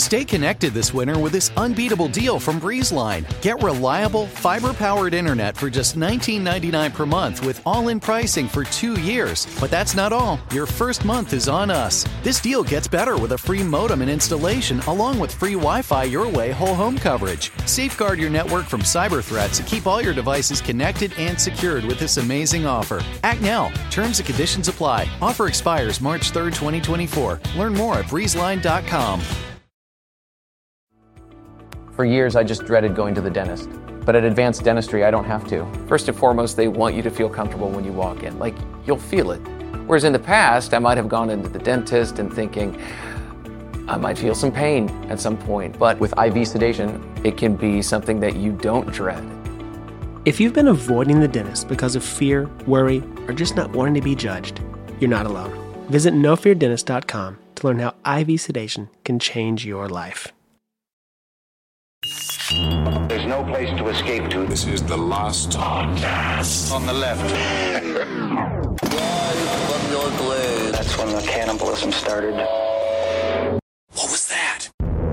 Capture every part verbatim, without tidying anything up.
Stay connected this winter with this unbeatable deal from BreezeLine. Get reliable, fiber-powered internet for just nineteen ninety-nine per month with all-in pricing for two years. But that's not all. Your first month is on us. This deal gets better with a free modem and installation, along with free Wi-Fi your way whole home coverage. Safeguard your network from cyber threats and keep all your devices connected and secured with this amazing offer. Act now. Terms and conditions apply. Offer expires March third, twenty twenty-four. Learn more at breeze line dot com. For years, I just dreaded going to the dentist. But at Advanced Dentistry, I don't have to. First and foremost, they want you to feel comfortable when you walk in. Like, you'll feel it. Whereas in the past, I might have gone into the dentist and thinking, I might feel some pain at some point. But with I V sedation, it can be something that you don't dread. If you've been avoiding the dentist because of fear, worry, or just not wanting to be judged, you're not alone. Visit no fear dentist dot com to learn how I V sedation can change your life. There's no place to escape to. This is the last podcast. On the left. That's when the cannibalism started. What was that?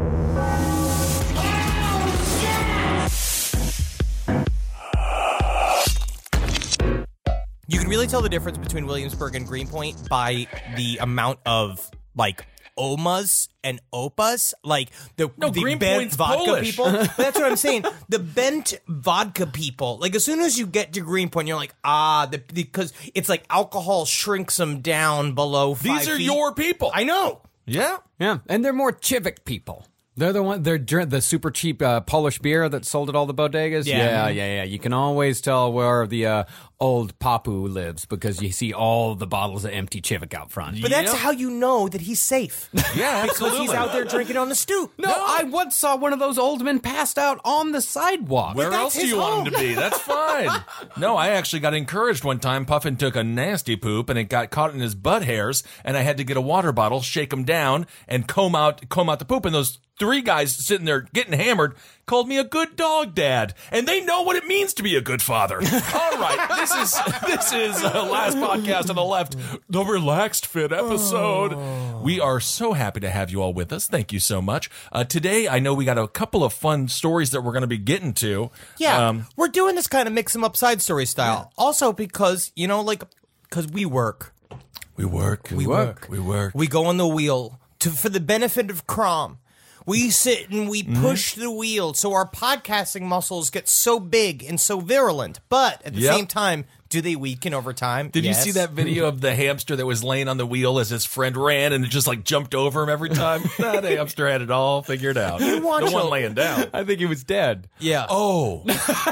You can really tell the difference between Williamsburg and Greenpoint by the amount of, like, Omas and Opas, like the, no, the Greenpoint's bent vodka Polish. people. That's what I'm saying. The bent vodka people, like as soon as you get to Greenpoint, you're like, ah, the, because it's like alcohol shrinks them down below five These are feet. your people. I know. Yeah. Yeah, and they're more Chivik people. They're the one. They're dr- the super cheap uh, Polish beer that sold at all the bodegas. Yeah. yeah, yeah, yeah. You can always tell where the uh, old Papu lives because you see all the bottles of empty Chivik out front. But that's how you know that he's safe. Yeah, because absolutely. he's out there drinking on the stoop. No, I once saw one of those old men passed out on the sidewalk. Where else do you want him to be? That's fine. No, I actually got encouraged one time. Puffin took a nasty poop and it got caught in his butt hairs, and I had to get a water bottle, shake him down, and comb out comb out the poop. And those three guys sitting there getting hammered called me a good dog dad, and they know what it means to be a good father. All right, this is this is uh, last podcast on the left, the Relaxed Fit episode. Oh. We are so happy to have you all with us. Thank you so much. Uh, today, I know we got a couple of fun stories that we're going to be getting to. Yeah, um, we're doing this kind of mix them up side story style. Yeah. Also because, you know, like, because we work. We work. We work. We work. We go on the wheel to for the benefit of Crom. We sit and we push mm-hmm. the wheel so our podcasting muscles get so big and so virulent. But at the yep. same time, do they weaken over time? Did yes. you see that video of the hamster that was laying on the wheel as his friend ran and it just like jumped over him every time? That hamster had it all figured out. You watch the one a- laying down. I think he was dead. Yeah. Oh.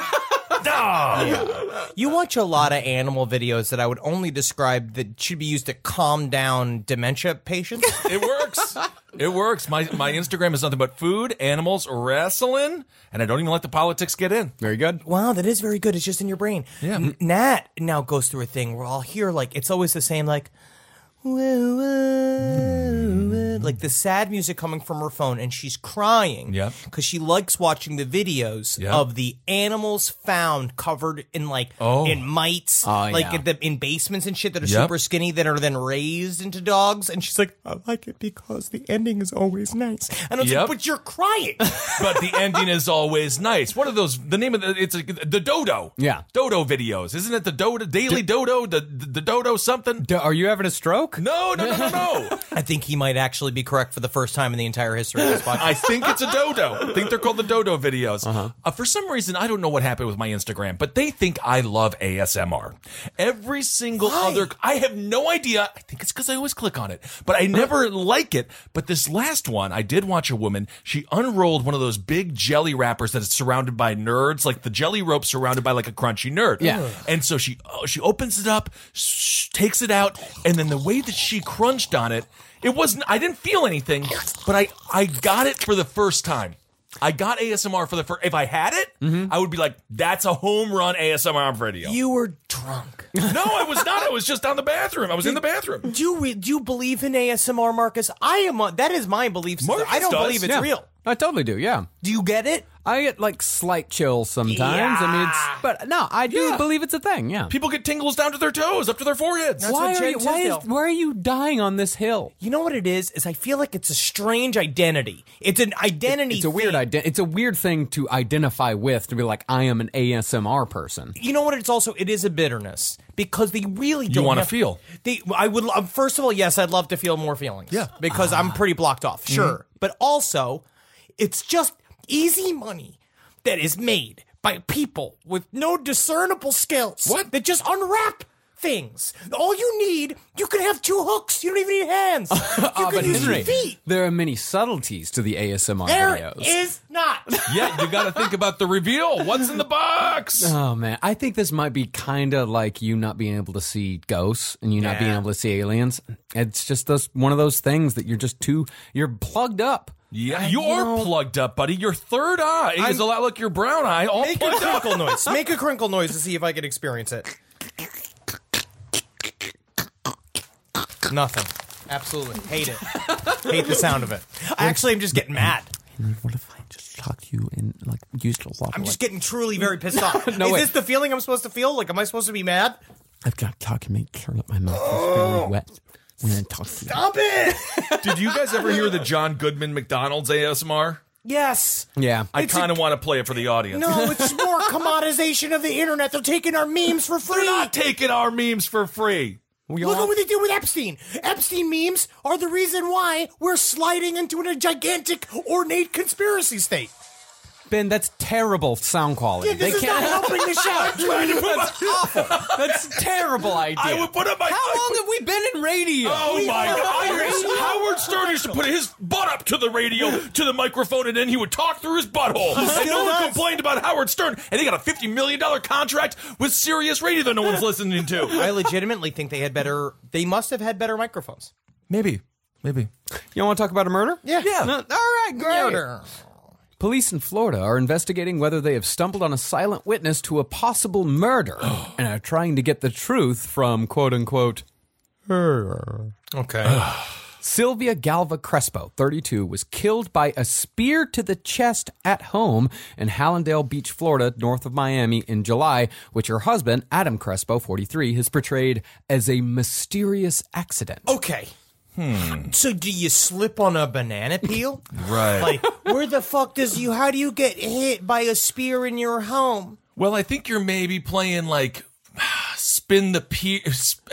Yeah. You watch a lot of animal videos that I would only describe that should be used to calm down dementia patients. It works. It works. My my Instagram is nothing but food, animals, wrestling, and I don't even let the politics get in. Very good. Wow, that is very good. It's just in your brain. Yeah. N- Nat now goes through a thing where I'll hear, like, it's always the same, like, woo, woo, woo, like the sad music coming from her phone, and she's crying Yep. because she likes watching the videos Yep. of the animals found covered in like Oh. in mites, Oh, like yeah. in, the, in basements and shit that are Yep. super skinny that are then raised into dogs, and she's like, I like it because the ending is always nice. And I was Yep. like, but you're crying. But the ending is always nice. What are those? The name of the it's a, the Dodo. Yeah. Dodo videos. Isn't it the Dodo Daily Dodo? The, the the Dodo something? D- are you having a stroke? No, no, no, no, no. I think he might actually be correct for the first time in the entire history of this podcast. I think it's a dodo. I think they're called the Dodo videos. Uh-huh. Uh, for some reason, I don't know what happened with my Instagram, but they think I love A S M R. Every single Why? other, I have no idea. I think it's because I always click on it, but I never like it. But this last one, I did watch a woman. She unrolled one of those big jelly wrappers that is surrounded by nerds, like the jelly rope surrounded by like a crunchy nerd. Yeah. And so she oh, she opens it up, sh- takes it out, and then the way that she crunched on it, it wasn't, I didn't feel anything, but I, I got it for the first time. I got A S M R for the first, if I had it, mm-hmm. I would be like, that's a home run A S M R video. You were drunk. No, I was not. I was just down the bathroom. I was in the bathroom. Do you, re- do you believe in A S M R, Marcus? I am. A, that is my belief system. Marcus I don't does. believe it's Yeah. real. I totally do, yeah. Do you get it? I get like slight chills sometimes. Yeah. I mean, it's, but no, I do Yeah. believe it's a thing, yeah. People get tingles down to their toes, up to their foreheads. That's why what are Jen you, why, is, Tisdale- why are you dying on this hill? You know what it is? Is I feel like it's a strange identity. It's an identity. It's a weird thing. ident- It's a weird thing to identify with, to be like, I am an A S M R person. You know what? It's also it is a bitterness because they really don't wanna have- feel. They, I would uh, first of all, yes, I'd love to feel more feelings. Yeah. because I'm pretty blocked off. Sure, but also, it's just easy money that is made by people with no discernible skills. What? That just unwrap things. All you need, you can have two hooks. You don't even need hands. You Ah, can but use Henry, your feet. there are many subtleties to the A S M R There videos. is not. Yeah, you got to think about the reveal. What's in the box? Oh man, I think this might be kind of like you not being able to see ghosts and you not being Yeah. able to see aliens. It's just those one of those things that you're just too you're plugged up. Yeah, you are plugged up, buddy. Your third eye is a lot like your brown eye, all Make a plugged up. crinkle noise. Make a crinkle noise to see if I can experience it. Nothing. Absolutely. Hate it. Hate the sound of it. I actually am just getting mad. What if I just talk to you and like used a lot? I'm just getting truly very pissed off. No, is wait. this the feeling I'm supposed to feel? Like, am I supposed to be mad? I've got to talk and make sure that my mouth is very wet when I talk to you. Stop it! Did you guys ever hear the John Goodman McDonald's A S M R? Yes. Yeah, I It's kind of a- want to play it for the audience. No, it's more commodization of the internet. They're taking our memes for free. They're not taking our memes for free. we Look all at what they did with Epstein. Epstein memes are the reason why we're sliding into a gigantic, ornate conspiracy state. Ben, that's terrible sound quality. Yeah, this they is not can't. helping the show. That's awful. That's a terrible idea. I would put up my. How long have we been in radio? Oh my God! Howard Stern used to put his butt up to the radio, to the microphone, and then he would talk through his butthole. And still no one does. complained about Howard Stern, and he got a fifty million dollar contract with Sirius Radio that no one's listening to. I legitimately think they had better. They must have had better microphones. Maybe, maybe. You want to talk about a murder? Yeah. Yeah. No, all right, great. Murder. Police in Florida are investigating whether they have stumbled on a silent witness to a possible murder and are trying to get the truth from quote unquote her. Okay. Sylvia Galva Crespo, thirty-two, was killed by a spear to the chest at home in Hallandale Beach, Florida, north of Miami in July, which her husband, Adam Crespo, forty-three, has portrayed as a mysterious accident. Okay. Hmm. So do you slip on a banana peel? Right. Like, where the fuck does you, how do you get hit by a spear in your home? Well, I think you're maybe playing like spin the pe-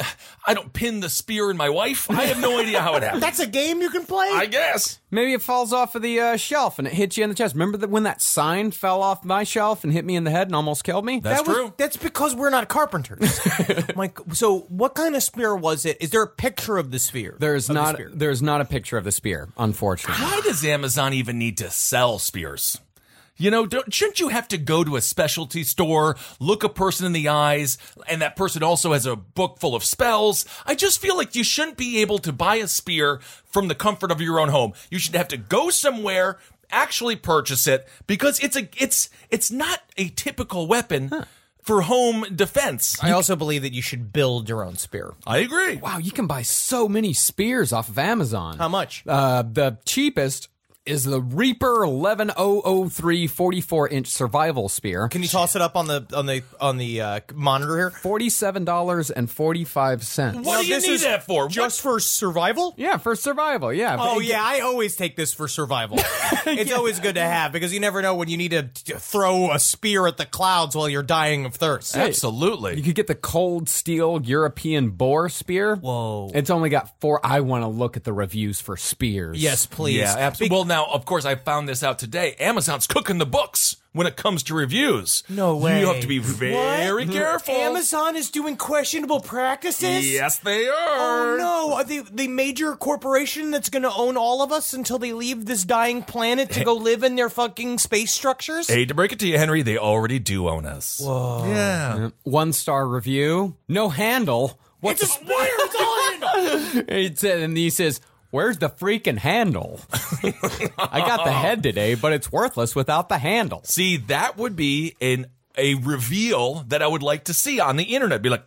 I don't pin the spear in my wife. I have no idea how it happened. That's a game you can play? I guess. Maybe it falls off of the uh, shelf and it hits you in the chest. Remember that when that sign fell off my shelf and hit me in the head and almost killed me? That's That was- true. That's because we're not carpenters. Mike, so what kind of spear was it? Is there a picture of the spear? There's Of the not spear? there's not a picture of the spear, unfortunately. Why does Amazon even need to sell spears? You know, don't, shouldn't you have to go to a specialty store, look a person in the eyes, and that person also has a book full of spells? I just feel like you shouldn't be able to buy a spear from the comfort of your own home. You should have to go somewhere, actually purchase it, because it's a it's it's not a typical weapon for home defense. I also believe that you should build your own spear. I agree. Wow, you can buy so many spears off of Amazon. How much? Uh, the cheapest is the Reaper eleven thousand three forty-four inch survival spear. Can you toss it up on the on the on the uh, monitor here? forty-seven dollars and forty-five cents. What do you this need is that for? Just for survival? Yeah, for survival, yeah. Oh But it- yeah, I always take this for survival. It's always good to have because you never know when you need to t- throw a spear at the clouds while you're dying of thirst. Absolutely. You could get the cold steel European boar spear. Whoa. It's only got four. I want to look at the reviews for spears. Yes, please. Yeah, absolutely. Well, now, of course, I found this out today. Amazon's cooking the books when it comes to reviews. No way. You have to be very What? careful. Amazon is doing questionable practices? Yes, they are. Oh no, are they the major corporation that's going to own all of us until they leave this dying planet to go live in their fucking space structures? Hate to break it to you, Henry, they already do own us. Whoa. Yeah. One star review. No handle. What's It's a spear, it's all handle. It said, and he says, "Where's the freaking handle? I got the head today, but it's worthless without the handle." See, that would be an a reveal that I would like to see on the internet. Be like,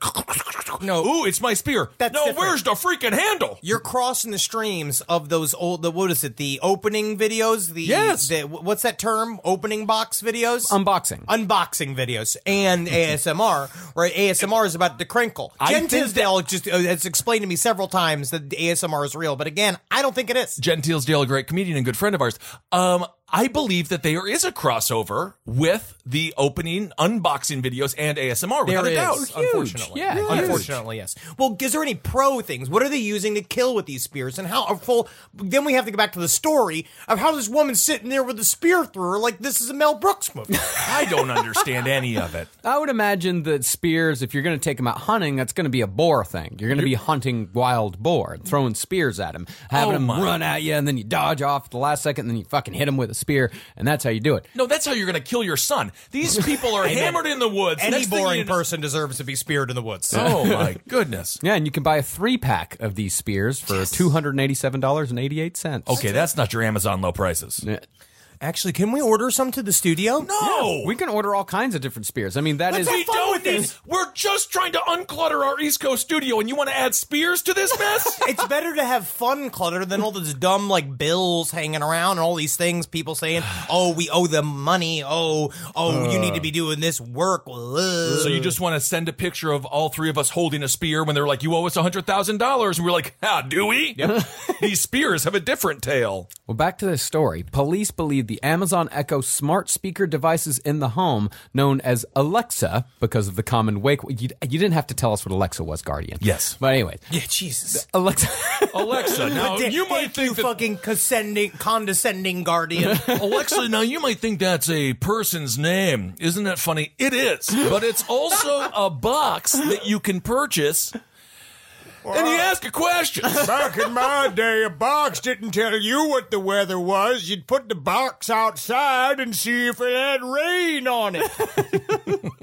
No. ooh, it's my spear. That's no, different. where's the freaking handle? You're crossing the streams of those old, the, what is it, the opening videos? The, Yes. The, what's that term? Opening box videos? Unboxing. Unboxing videos and A S M R, right? A S M R is about the crinkle. I Jen think Tisdale just uh, has explained to me several times that A S M R is real, but again, I don't think it is. Jen Tealsdale, a great comedian and good friend of ours. Um, I believe that there is a crossover with the opening unboxing videos and A S M R. Without There a doubt. is, unfortunately. Yeah, huge. Unfortunately, yes. Well, is there any pro things? What are they using to kill with these spears? And how are full? Then we have to go back to the story of how this woman's sitting there with a spear through her like this is a Mel Brooks movie. I don't understand any of it. I would imagine that spears, if you're going to take them out hunting, that's going to be a boar thing. You're going to be hunting wild boar and throwing spears at them, having Oh, them my. run at you, and then you dodge off at the last second, and then you fucking hit them with a spear, and that's how you do it. No, that's how you're going to kill your son. These people are hammered in the woods. Any Next thing boring you know- person deserves to be speared in the woods. Oh, my goodness. Yeah, and you can buy a three-pack of these spears for two hundred eighty-seven dollars and eighty-eight cents. Okay, that's not your Amazon low prices. Yeah. Actually, can we order some to the studio? No! We can order all kinds of different spears. I mean, that is... We don't need. We're just trying to unclutter our East Coast studio, and you want to add spears to this mess? It's better to have fun clutter than all this dumb like bills hanging around and all these things people saying, "Oh, we owe them money. Oh, oh, you need to be doing this work." So you just want to send a picture of all three of us holding a spear when they're like, "You owe us a hundred thousand dollars," and we're like, "Ah, do we?" Yep. These spears have a different tale. Well, back to this story. Police believe the Amazon Echo smart speaker devices in the home, known as Alexa, because of the common wake. You, you didn't have to tell us what Alexa was, Guardian. Yes. But anyways, Yeah, Jesus. Alexa. Alexa, now Thank you might think you that fucking condescending, condescending guardian. Alexa, now you might think that's a person's name. Isn't that funny? It is, but it's also a box that you can purchase. And you ask a question. Back in my day, a box didn't tell you what the weather was. You'd put the box outside and see if it had rain on it.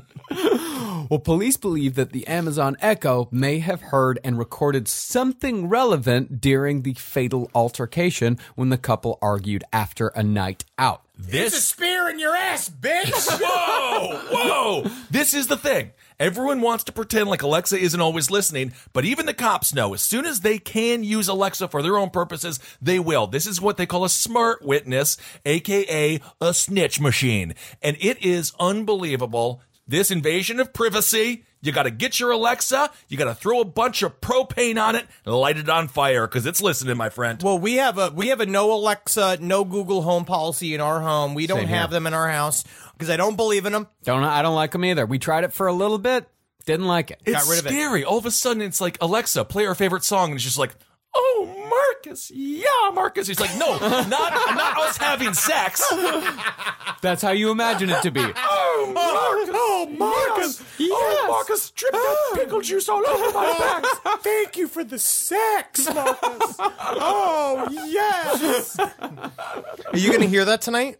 Well, police believe that the Amazon Echo may have heard and recorded something relevant during the fatal altercation when the couple argued after a night out. There's a spear in your ass, bitch! Whoa, whoa. This is the thing. Everyone wants to pretend like Alexa isn't always listening, but even the cops know as soon as they can use Alexa for their own purposes, they will. This is what they call a smart witness, aka a snitch machine. And it is unbelievable. This invasion of privacy, you got to get your Alexa, you got to throw a bunch of propane on it and light it on fire because it's listening, my friend. Well, we have a we have a no Alexa, no Google Home policy in our home. We don't Same here. have them in our house because I don't believe in them. Don't I don't like them either. We tried it for a little bit, didn't like it. It's got rid of it. scary. All of a sudden, it's like, Alexa, play our favorite song. And it's just like, oh, Marcus. Yeah, Marcus. He's like, no, not, not us having sex. That's how you imagine it to be. Oh, Marcus. Oh, Marcus! Yes. Oh, Marcus, drip that pickle juice all over my back. Thank you for the sex, Marcus! Oh, yes! Are you going to hear that tonight?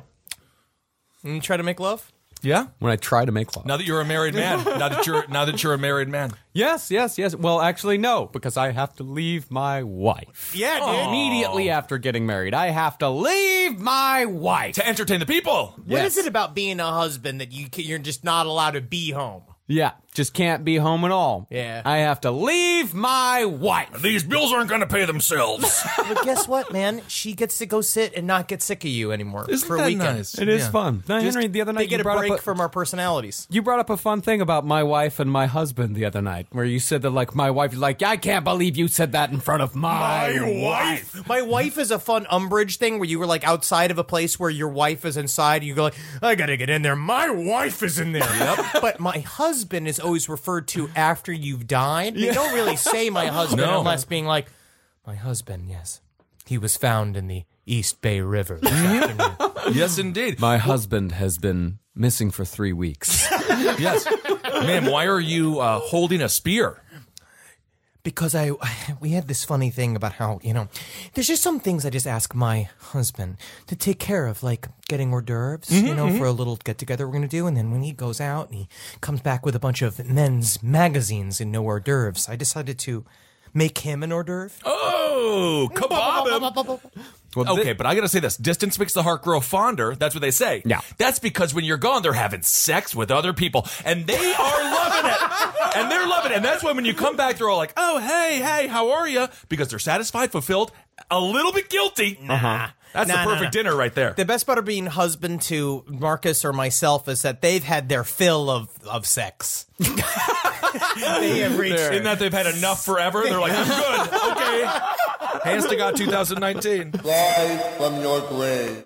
And try to make love? Yeah. When I try to make love. Now that you're a married man. Now that you're now that you're a married man. Yes, yes, yes. Well, actually, no, because I have to leave my wife. Yeah, dude. Immediately after getting married, I have to leave my wife. To entertain the people. What Yes. is it about being a husband that you can, you're just not allowed to be home? Yeah, just can't be home at all. Yeah. I have to leave my wife. These bills aren't going to pay themselves. But guess what, man? She gets to go sit and not get sick of you anymore Isn't for a that weekend. nice? It is Yeah. fun. Now, Henry, the other night They get you a brought break up a, from our personalities. you brought up a fun thing about my wife and my husband the other night, where you said that, like, my wife, you're like, I can't believe you said that in front of my, wife. My wife is a fun umbrage thing where you were like outside of a place where your wife is inside. You go like, I gotta get in there. My wife is in there. Yep. But my husband is always referred to after you've died. They don't really say my husband No. unless being like, my husband, yes. He was found in the East Bay River this afternoon. Yes, indeed. My husband has been missing for three weeks. Yes. Ma'am, why are you uh, holding a spear? Because I, we had this funny thing about how, you know, there's just some things I just ask my husband to take care of, like getting hors d'oeuvres, Mm-hmm, you know, for a little get together we're going to do. And then when he goes out and he comes back with a bunch of men's magazines and no hors d'oeuvres, I decided to Make him an hors d'oeuvre. Oh, kebab him. Well, Okay, thi- but I gotta say this. Distance makes the heart grow fonder. That's what they say. Yeah. That's because when you're gone, they're having sex with other people. And they are loving it. And they're loving it. And that's why when you come back, they're all like, oh, hey, hey, how are you? Because they're satisfied, fulfilled, a little bit guilty. Nah. That's Nah, the nah, perfect nah. dinner right there. The best part of being husband to Marcus or myself is that they've had their fill of, of sex. They have reached. In that they've had enough forever. They're like, I'm good. Okay. Hands to God twenty nineteen. Live from your grave.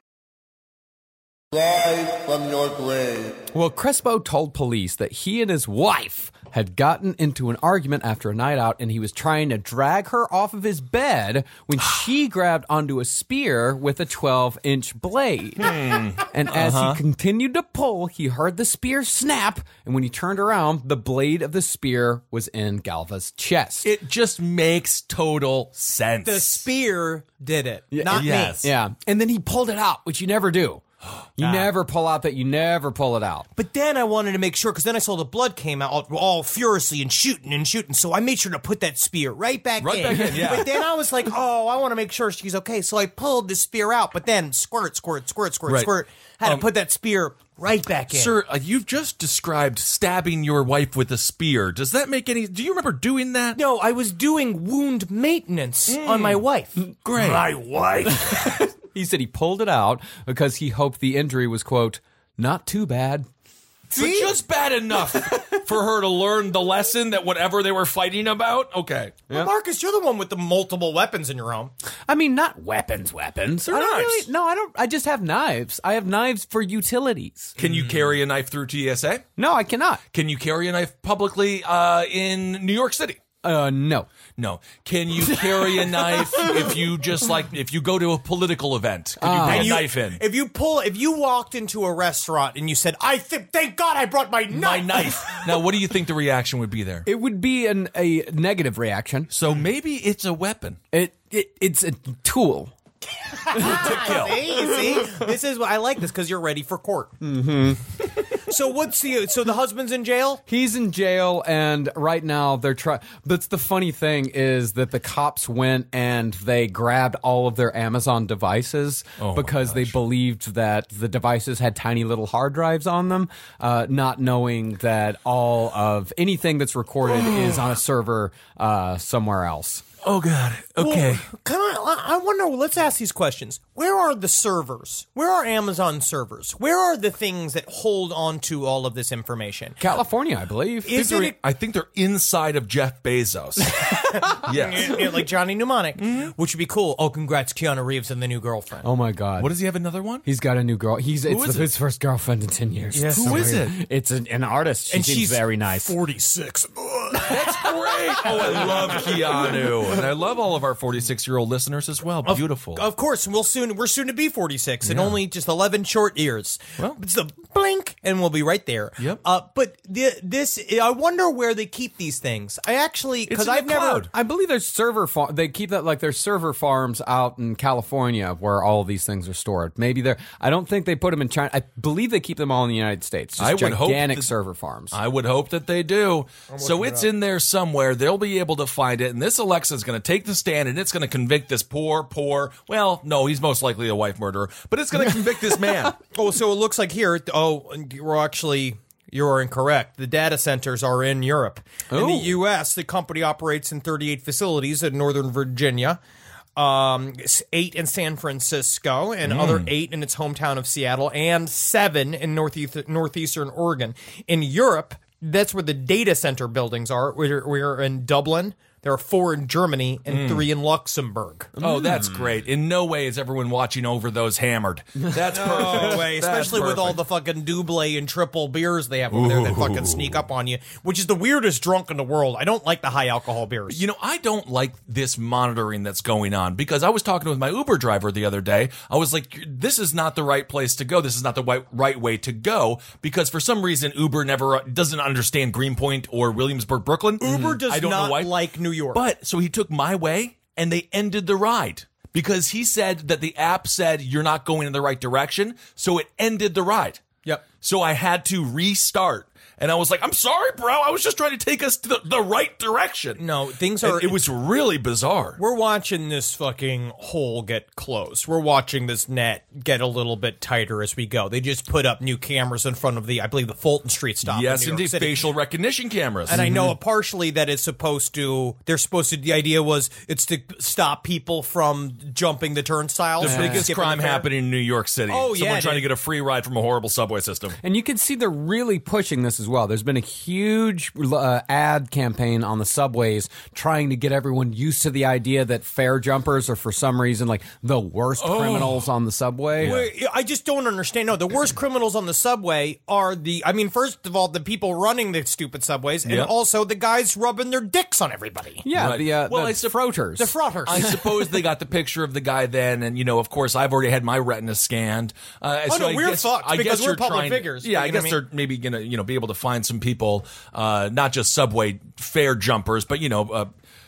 Live from your grave. Well, Crespo told police that he and his wife had gotten into an argument after a night out, and he was trying to drag her off of his bed when she grabbed onto a spear with a twelve-inch blade. Hmm. And as Uh-huh. he continued to pull, he heard the spear snap, and when he turned around, the blade of the spear was in Galva's chest. It just makes total sense. The spear did it, not yes. me. Yeah, and then he pulled it out, which you never do. You never pull out that. You never pull it out. But then I wanted to make sure, because then I saw the blood came out all, all furiously and shooting and shooting. So I made sure to put that spear right back Right in. back in, yeah. But then I was like, oh, I want to make sure she's okay. So I pulled the spear out, but then squirt, squirt, squirt, squirt, Right. squirt. Had Um, to put that spear right back in. Sir, uh, you've just described stabbing your wife with a spear. Does that make any... Do you remember doing that? No, I was doing wound maintenance on my wife. Great. My wife. He said he pulled it out because he hoped the injury was, quote, not too bad. But just bad enough for her to learn the lesson that whatever they were fighting about? Okay. Well, Marcus, you're the one with the multiple weapons in your home. I mean, not weapons, weapons. They're I don't knives. really, no, I don't. I just have knives. I have knives for utilities. Can you carry a knife through T S A? No, I cannot. Can you carry a knife publicly uh, in New York City? Uh, no. No. Can you carry a knife if you just like, if you go to a political event? Can you bring a You- knife in? If you pull, if you walked into a restaurant and you said, "I think, thank God, I brought my knife." My knife. Now, what do you think the reaction would be there? It would be an, a negative reaction. So maybe it's a weapon. It, it it's a tool. to kill. See, see, this is what I like this because you're ready for court. Mm-hmm. So what's the? So the husband's in jail. He's in jail, and right now they're trying. That's the funny thing is that the cops went and they grabbed all of their Amazon devices Oh, my because they gosh. believed that the devices had tiny little hard drives on them, uh, not knowing that all of anything that's recorded is on a server uh, somewhere else. Oh, God. Okay. Well, can I? I wonder. Let's ask these questions. Where are the servers? Where are Amazon servers? Where are the things that hold on to all of this information? California, I believe. Is They're- it I think they're inside of Jeff Bezos. Yes. Yeah, like Johnny Mnemonic, which would be cool. Oh, congrats, Keanu Reeves and the new girlfriend. Oh my God! What does he have another one? He's got a new girl. He's it's is the, it? his first girlfriend in ten years. Yes. Who is it? It's an, an artist. She and seems she's very nice. forty-six. That's great. Oh, I love Keanu. And I love all of our forty-six-year-old listeners as well. Beautiful. Of course, we'll soon we're soon to be forty-six in only just eleven short years. Well. it's a blink, and we'll be right there. Yep. Uh, but the, this, I wonder where they keep these things. I actually, because in the I've never. cloud. I believe there's server farm. They keep that like there's server farms out in California where all of these things are stored. Maybe they're. I don't think they put them in China. I believe they keep them all in the United States. Just I would hope gigantic that- server farms. I would hope that they do. So it's in there somewhere. They'll be able to find it. And this Alexa's going to take the stand and it's going to convict this poor, poor, well, no, he's most likely a wife murderer, but it's going to convict this man. Oh, so it looks like here. Oh, we're actually. You're incorrect. The data centers are in Europe. In the U S, the company operates in thirty-eight facilities in Northern Virginia, um, eight in San Francisco, and other eight in its hometown of Seattle, and seven in northeast, northeastern Oregon. In Europe, that's where the data center buildings are. We're, we're in Dublin. There are four in Germany and three in Luxembourg. Oh, that's great. In no way is everyone watching over those hammered. That's perfect. No way, That's especially with all perfect. the fucking double and triple beers they have over there that fucking sneak up on you, which is the weirdest drunk in the world. I don't like the high alcohol beers. You know, I don't like this monitoring that's going on because I was talking with my Uber driver the other day. I was like, this is not the right place to go. This is not the right, right way to go because for some reason Uber never doesn't understand Greenpoint or Williamsburg, Brooklyn. Uber does I don't not know why. like New York. But so he took my way and they ended the ride because he said that the app said you're not going in the right direction. So it ended the ride. Yep. So I had to restart. And I was like, I'm sorry, bro. I was just trying to take us to the, the right direction. No, things are... And it was really bizarre. We're watching this fucking hole get closed. We're watching this net get a little bit tighter as we go. They just put up new cameras in front of the, I believe, the Fulton Street stop. Yes, in New York indeed. City. Facial recognition cameras. And I know partially that it's supposed to, they're supposed to, the idea was it's to stop people from jumping the turnstiles. The biggest crime happening in New York City. Oh, yeah. Someone trying to get a free ride from a horrible subway system. And you can see they're really pushing this as well. There's been a huge uh, ad campaign on the subways trying to get everyone used to the idea that fare jumpers are for some reason like the worst Oh. criminals on the subway. Wait, I just don't understand. No, the worst criminals on the subway are the, I mean, first of all, the people running the stupid subways, and Yep. also the guys rubbing their dicks on everybody. Yeah, Right. the, uh, Well, the I sup- frotters. The frotters. I suppose they got the picture of the guy then, and you know, of course, I've already had my retina scanned. Uh, Oh, so no, I we're guess, fucked I because guess we're you're public trying- figures, Yeah, I you know guess what I they're maybe gonna you know be able to find some people, uh, not just subway fare jumpers, but you know. Uh,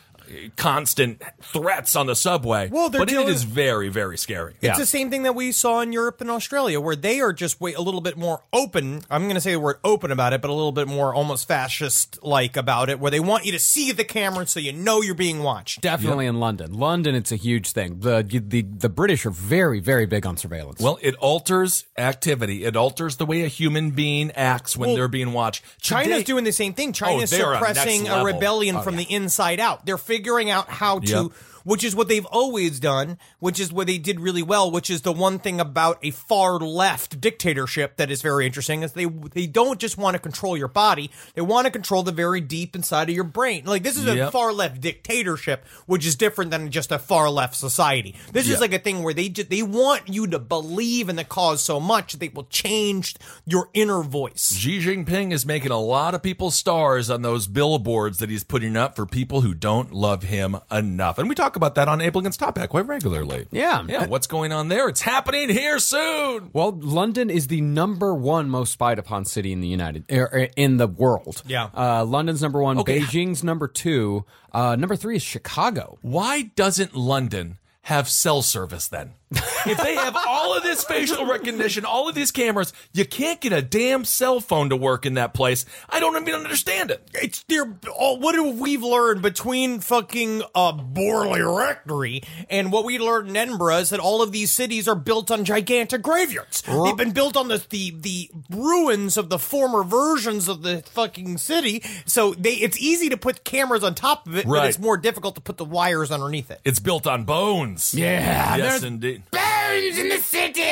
constant threats on the subway. Well, they're but it dealing- is very, very scary. It's the same thing that we saw in Europe and Australia, where they are just way, a little bit more open. I'm going to say the word open about it, but a little bit more almost fascist-like about it, where they want you to see the camera so you know you're being watched. Definitely in London. London, it's a huge thing. The, the the British are very, very big on surveillance. Well, it alters activity. It alters the way a human being acts when Well, they're being watched. China's Today- doing the same thing. China's Oh, they're on suppressing next a level. rebellion Oh, from yeah. the inside out. They're figuring out how to, Yep. which is what they've always done, which is what they did really well, which is the one thing about a far left dictatorship that is very interesting is they they don't just want to control your body, they want to control the very deep inside of your brain. Like this is a Yep. far left dictatorship, which is different than just a far left society. This Yeah. is like a thing where they just, they want you to believe in the cause so much that they will change your inner voice. Xi Jinping is making a lot of people stars on those billboards that he's putting up for people who don't love him enough. And we talk about that on Abel Against Top Hat quite regularly. Yeah. Yeah, what's going on there? It's happening here soon. Well, London is the number one most spied upon city in the United er, er, in the world. Yeah. uh, London's number one. Okay. Beijing's number two. Uh, number three is Chicago. Why doesn't London have cell service then? If they have all of this facial recognition, all of these cameras, you can't get a damn cell phone to work in that place. I don't even understand it. It's their all. What have we've learned between fucking uh, Borley Rectory and what we learned in Edinburgh is that all of these cities are built on gigantic graveyards. They've been built on the, the the ruins of the former versions of the fucking city. So they it's easy to put cameras on top of it, but Right. it's more difficult to put the wires underneath it. It's built on bones. Yeah, Yes, there's- indeed. Bones in the city.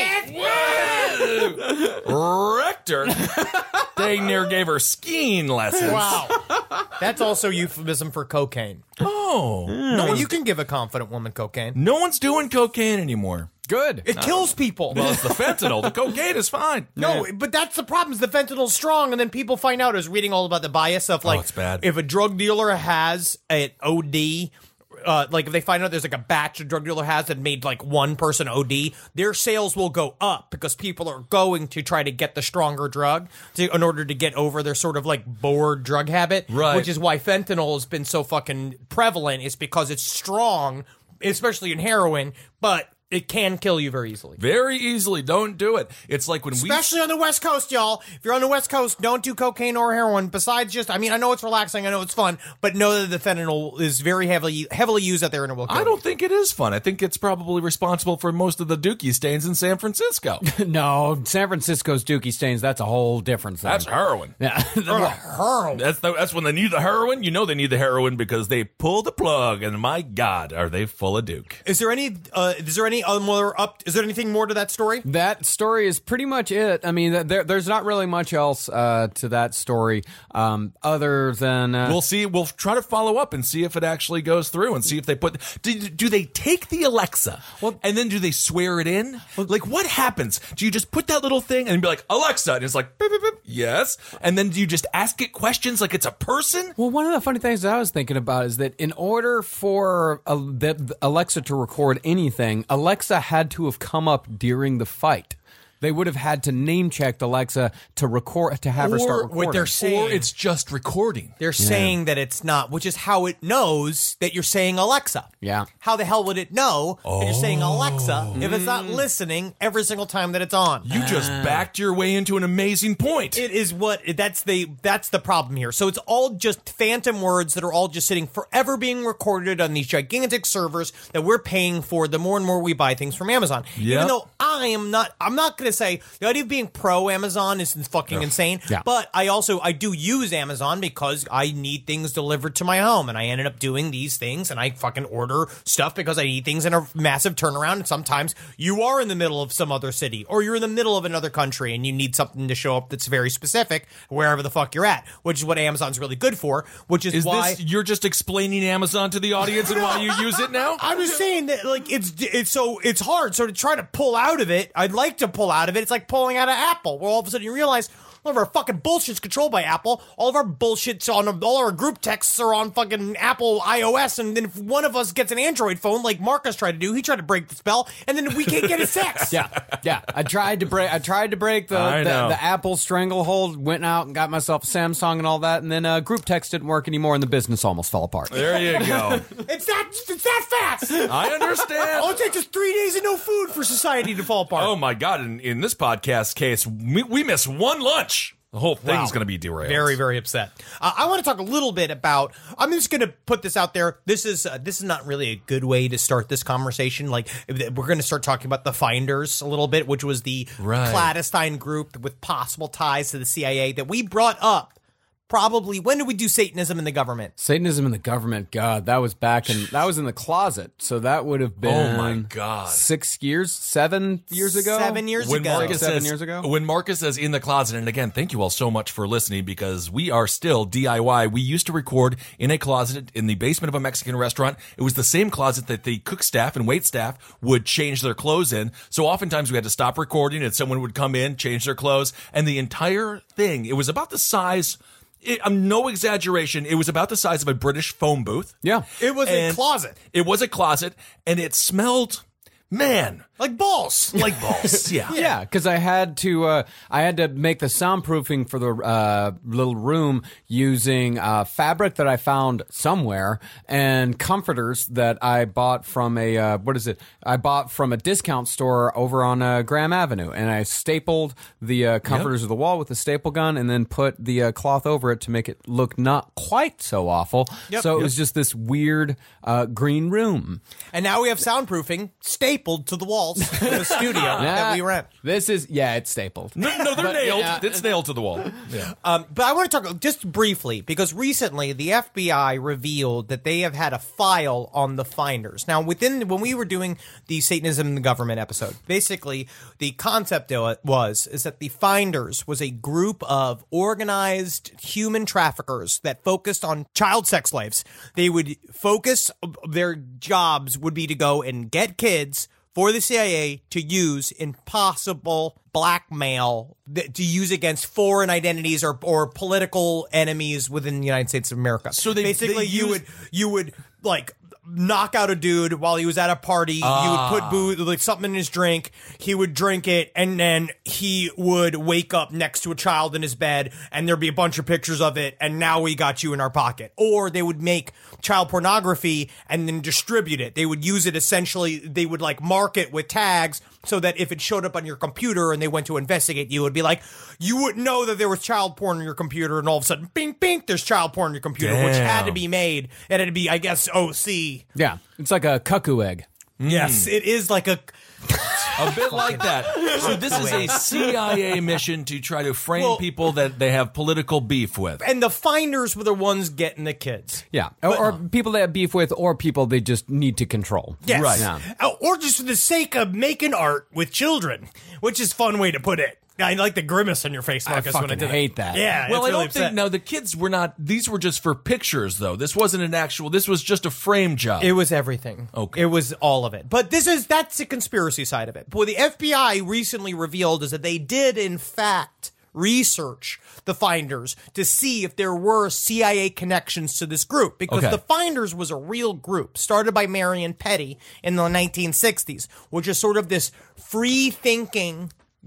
Whoa! Rector dang near gave her skiing lessons. Wow, that's also euphemism for cocaine. Oh. No, you can give a confident woman cocaine. No one's doing cocaine anymore. Good. It kills people. Well, it's the fentanyl. The cocaine is fine. No, but that's the problem. Is the fentanyl's strong, and then people find out. I was reading all about the bias of like, it's bad. if a drug dealer has an O D, uh, like if they find out there's like a batch a drug dealer has that made like one person O D, their sales will go up because people are going to try to get the stronger drug to, in order to get over their sort of like bored drug habit. Right. Which is why fentanyl has been so fucking prevalent. It's because it's strong, especially in heroin, but it can kill you very easily. Very easily. Don't do it. It's like when we... Especially on the West Coast, y'all. If you're on the West Coast, don't do cocaine or heroin. Besides just, I mean, I know it's relaxing, I know it's fun, but know that the fentanyl is very heavily heavily used out there and it will kill I you. don't think it is fun. I think it's probably responsible for most of the dookie stains in San Francisco. No, San Francisco's Dookie stains, that's a whole different thing. That's heroin. Yeah. Heroin. That's the, that's when they need the heroin. You know they need the heroin because they pull the plug, and my God, are they full of duke. Is there any, uh, is there any uh, more up, is there anything more to that story? That story is pretty much it. I mean, there, there's not really much else uh, to that story um, other than... Uh, We'll see. We'll try to follow up and see if it actually goes through and see if they put... Do, do they take the Alexa and then do they swear it in? Like, what happens? Do you just put that little thing and be like, Alexa, and it's like, beep, beep, beep, yes. And then do you just ask it questions like it's a person? Well, one of the funny things I was thinking about is that in order for uh, the, Alexa to record anything, Alexa had to have come up during the fight. they would have had to name check Alexa to record to have her start Or recording. what they're saying, Or it's just recording. they're saying that it's not, which is how it knows that you're saying Alexa. Yeah. How the hell would it know that you're saying Alexa if it's not listening every single time that it's on? You just backed your way into an amazing point. It is what that's the that's the problem here. So it's all just phantom words that are all just sitting forever being recorded on these gigantic servers that we're paying for the more and more we buy things from Amazon. Yep. Even though I am not I'm not going to say the idea of being pro Amazon is fucking insane, Yeah. but I also I do use Amazon because I need things delivered to my home, and I ended up doing these things, and I fucking order stuff because I need things in a massive turnaround. And sometimes you are in the middle of some other city, or you're in the middle of another country and you need something to show up that's very specific wherever the fuck you're at, which is what Amazon's really good for, which is, Is why this you're just explaining Amazon to the audience and why you use it now? I'm just saying that, like, it's it's so it's hard. So to try to pull out of it, I'd like to pull out of it. It's like pulling out of Apple, where all of a sudden you realize all of our fucking bullshit's controlled by Apple. All of our bullshit's on all our group texts are on fucking Apple iOS, and then if one of us gets an Android phone, like Marcus tried to do, he tried to break the spell, and then we can't get his text. Yeah, yeah. I tried to break. I tried to break the I the, know. the Apple stranglehold. Went out and got myself a Samsung and all that, and then uh, group text didn't work anymore, and the business almost fell apart. There you go. It's that it's that fast. I understand. All it takes is three days of no food for society to fall apart. Oh my God! In, in this podcast case, we, we miss one lunch. The whole thing's Wow. going to be derailed. Very, very upset. Uh, I want to talk a little bit about. I'm just going to put this out there. This is uh, this is not really a good way to start this conversation. Like, we're going to start talking about the Finders a little bit, which was the Right. clandestine group with possible ties to the C I A that we brought up. Probably when did we do Satanism in the government? Satanism in the government. God, that was back in that was in the closet. So that would have been Oh my God. six years, seven years ago, Seven years When ago. Marcus Seven says, years ago? When Marcus says in the closet, and again, thank you all so much for listening because we are still D I Y. We used to record in a closet in the basement of a Mexican restaurant. It was the same closet that the cook staff and wait staff would change their clothes in. So oftentimes we had to stop recording and someone would come in, change their clothes, and the entire thing, it was about the size. It, um, no exaggeration. It was about the size of a British phone booth. Yeah, It was a And closet, It was a closet, and it smelled, man, like balls. like balls. Yeah. yeah. Because I had to, uh, I had to make the soundproofing for the uh, little room using uh, fabric that I found somewhere and comforters that I bought from a uh, what is it? I bought from a discount store over on uh, Graham Avenue, and I stapled the uh, comforters to the wall with a staple gun, and then put the uh, cloth over it to make it look not quite so awful. Yep. So it Yep. was just this weird uh, green room. And now we have soundproofing stapled to the walls in the studio that we rent. This is yeah, it's stapled. No, no, they're But, nailed. yeah. It's nailed to the wall. Yeah. Um, but I want to talk just briefly because recently the F B I revealed that they have had a file on the Finders. Now, within when we were doing the Satanism in the Government episode, basically the concept of it was is that the Finders was a group of organized human traffickers that focused on child sex slaves. They would focus their jobs would be to go and get kids for the C I A to use in possible blackmail th- to use against foreign identities or, or political enemies within the United States of America. So they- basically they you use- would you would like knock out a dude while he was at a party. You would put booze, like something in his drink. He would drink it, and then he would wake up next to a child in his bed, and there'd be a bunch of pictures of it. And now we got you in our pocket. Or they would make child pornography and then distribute it. They would use it essentially. They would like mark it with tags so that if it showed up on your computer and they went to investigate you, it would be like you wouldn't know that there was child porn on your computer, and all of a sudden, bing, bing, there's child porn on your computer, which had to Damn. be made. It had to be, I guess, O C. Yeah, it's like a cuckoo egg. Yes, it is like a. A bit like that. So this is a C I A mission to try to frame Well- people that they have political beef with. And the Finders were the ones getting the kids. Yeah, or, or people they have beef with, or people they just need to control. Yes. Right. Yeah. Uh, Or just for the sake of making art with children, which is a fun way to put it. I like the grimace on your face, Marcus, when I fucking did hate it. that. Yeah, Well, it's I really don't think upset. no. The kids were not. These were just for pictures, though. This wasn't an actual. This was just a frame job. It was everything. Okay. It was all of it. But this is that's the conspiracy side of it. But what the F B I recently revealed is that they did, in fact, research the Finders to see if there were C I A connections to this group. Because Okay. the Finders was a real group started by Marion Petty in the nineteen sixties, which is sort of this free-thinking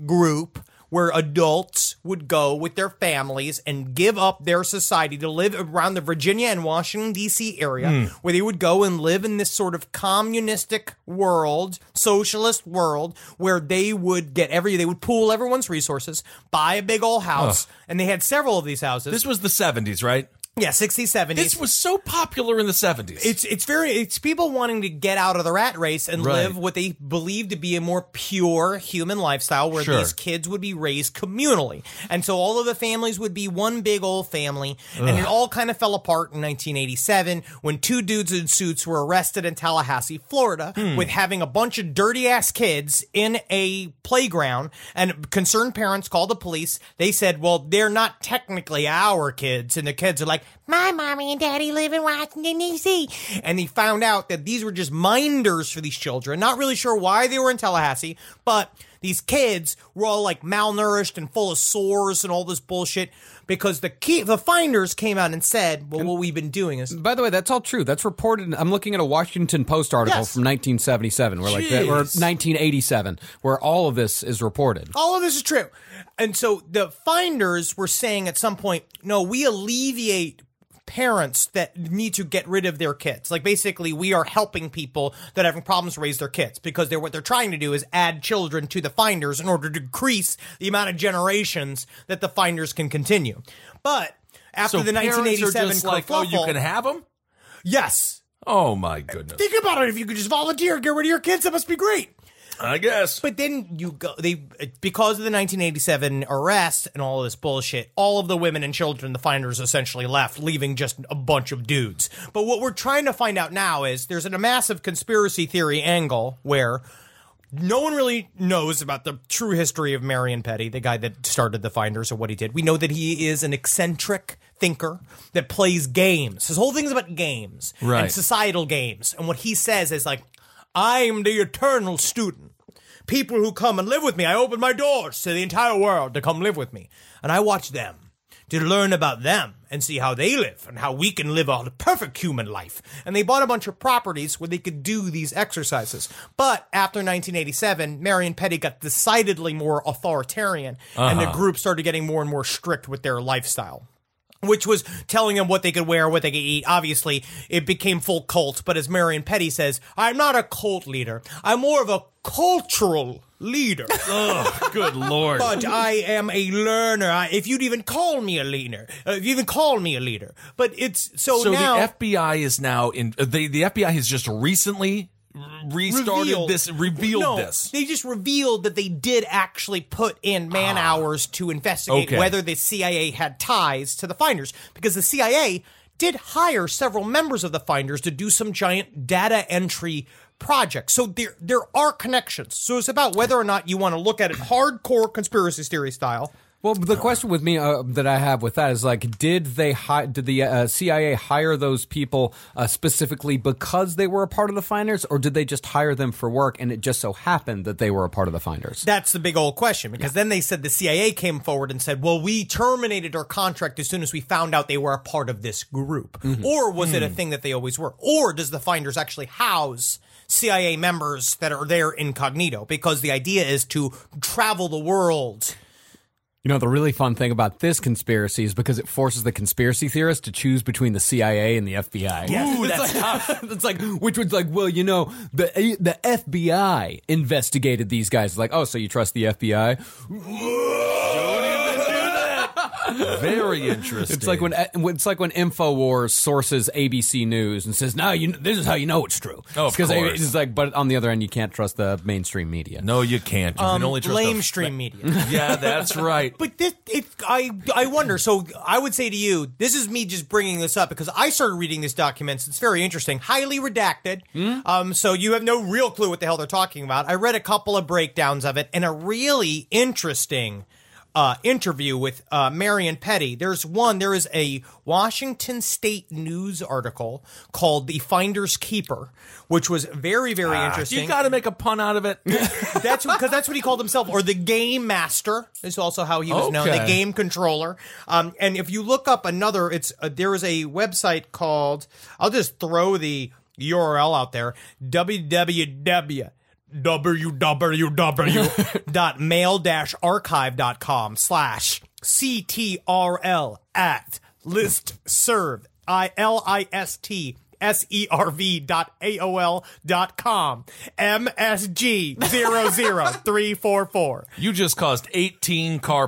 group where adults would go with their families and give up their society to live around the Virginia and Washington, D C area, mm. where they would go and live in this sort of communistic world, socialist world, where they would get every, they would pool everyone's resources, buy a big old house, Ugh. and they had several of these houses. This was the seventies, right? Yeah, sixties, seventies. This was so popular in the seventies. It's it's very it's people wanting to get out of the rat race and right. live what they believe to be a more pure human lifestyle where sure. these kids would be raised communally. And so all of the families would be one big old family. Ugh. And it all kind of fell apart in nineteen eighty-seven when two dudes in suits were arrested in Tallahassee, Florida, hmm. with having a bunch of dirty ass kids in a playground. And concerned parents called the police. They said, well, they're not technically our kids. And the kids are like, my mommy and daddy live in Washington, D C And they found out that these were just minders for these children. Not really sure why they were in Tallahassee, but these kids were all like malnourished and full of sores and all this bullshit because the key, the finders came out and said, well, and what we've been doing is... By the way, that's all true. That's reported. I'm looking at a Washington Post article yes. from nineteen seventy-seven, where like that, or nineteen eighty-seven, where all of this is reported. All of this is true. And so the finders were saying at some point, no, we alleviate parents that need to get rid of their kids. Like basically we are helping people that are having problems raise their kids because they're what they're trying to do is add children to the finders in order to decrease the amount of generations that the finders can continue. But after so the nineteen eighty-seven are just like, oh, you can have them? Yes. Oh my goodness. Think about it. If you could just volunteer, get rid of your kids, that must be great. I guess. But then you go, they, because of the nineteen eighty-seven arrest and all of this bullshit, all of the women and children, the finders essentially left, leaving just a bunch of dudes. But what we're trying to find out now is there's a massive conspiracy theory angle where no one really knows about the true history of Marion Petty, the guy that started the finders or what he did. We know that he is an eccentric thinker that plays games. His whole thing's about games right. and societal games. And what he says is like, I'm the eternal student. People who come and live with me, I open my doors to the entire world to come live with me. And I watch them to learn about them and see how they live and how we can live a perfect human life. And they bought a bunch of properties where they could do these exercises. But after nineteen eighty-seven, Marion Petty got decidedly more authoritarian, uh-huh. and the group started getting more and more strict with their lifestyle, which was telling them what they could wear, what they could eat. Obviously, it became full cult. But as Marion Petty says, I'm not a cult leader. I'm more of a cultural leader. Oh, good Lord. But I am a learner. I, if you'd even call me a leader. Uh, if you even call me a leader. But it's so, so now. So the F B I is now in. Uh, they, the F B I has just recently restarted revealed, this, revealed no, this. They just revealed that they did actually put in man ah, hours to investigate okay. whether the C I A had ties to the finders. Because the C I A did hire several members of the finders to do some giant data entry projects. So there there are connections. So it's about whether or not you want to look at it hardcore conspiracy theory style. Well, the question with me uh, that I have with that is like, did they hi- did the uh, C I A hire those people uh, specifically because they were a part of the finders, or did they just hire them for work and it just so happened that they were a part of the finders? That's the big old question, because yeah. then they said the C I A came forward and said, well, we terminated our contract as soon as we found out they were a part of this group. Mm-hmm. Or was mm. it a thing that they always were? Or does the finders actually house C I A members that are there incognito? Because the idea is to travel the world. You know, the really fun thing about this conspiracy is because it forces the conspiracy theorists to choose between the C I A and the F B I. Yeah, Ooh, that's tough. It's like, which one's like, well, you know, the the F B I investigated these guys. Like, oh, so you trust the F B I? Very interesting. It's like when it's like when InfoWars sources A B C News and says, "No, you, this is how you know it's true." Oh, of course. It's like, but on the other end, you can't trust the mainstream media. No, you can't. You um, can only trust lamestream the, media. Yeah, that's right. But this, it, I, I wonder. So I would say to you, this is me just bringing this up because I started reading these documents. It's very interesting, highly redacted. Mm? Um, so you have no real clue what the hell they're talking about. I read a couple of breakdowns of it, and a really interesting Uh, interview with uh, Marion Petty. There's one, there is a Washington State News article called The Finder's Keeper, which was very, very ah, interesting. You got to make a pun out of it. That's because that's what he called himself, or the Game Master is also how he was okay. known, the Game Controller. Um, and if you look up another, it's uh, there is a website called, I'll just throw the U R L out there, w w w www.mail-archive.com slash CTRL at listserv, I L I S T S E R V dot A O L dot com, M S G zero zero three four four. You just caused eighteen car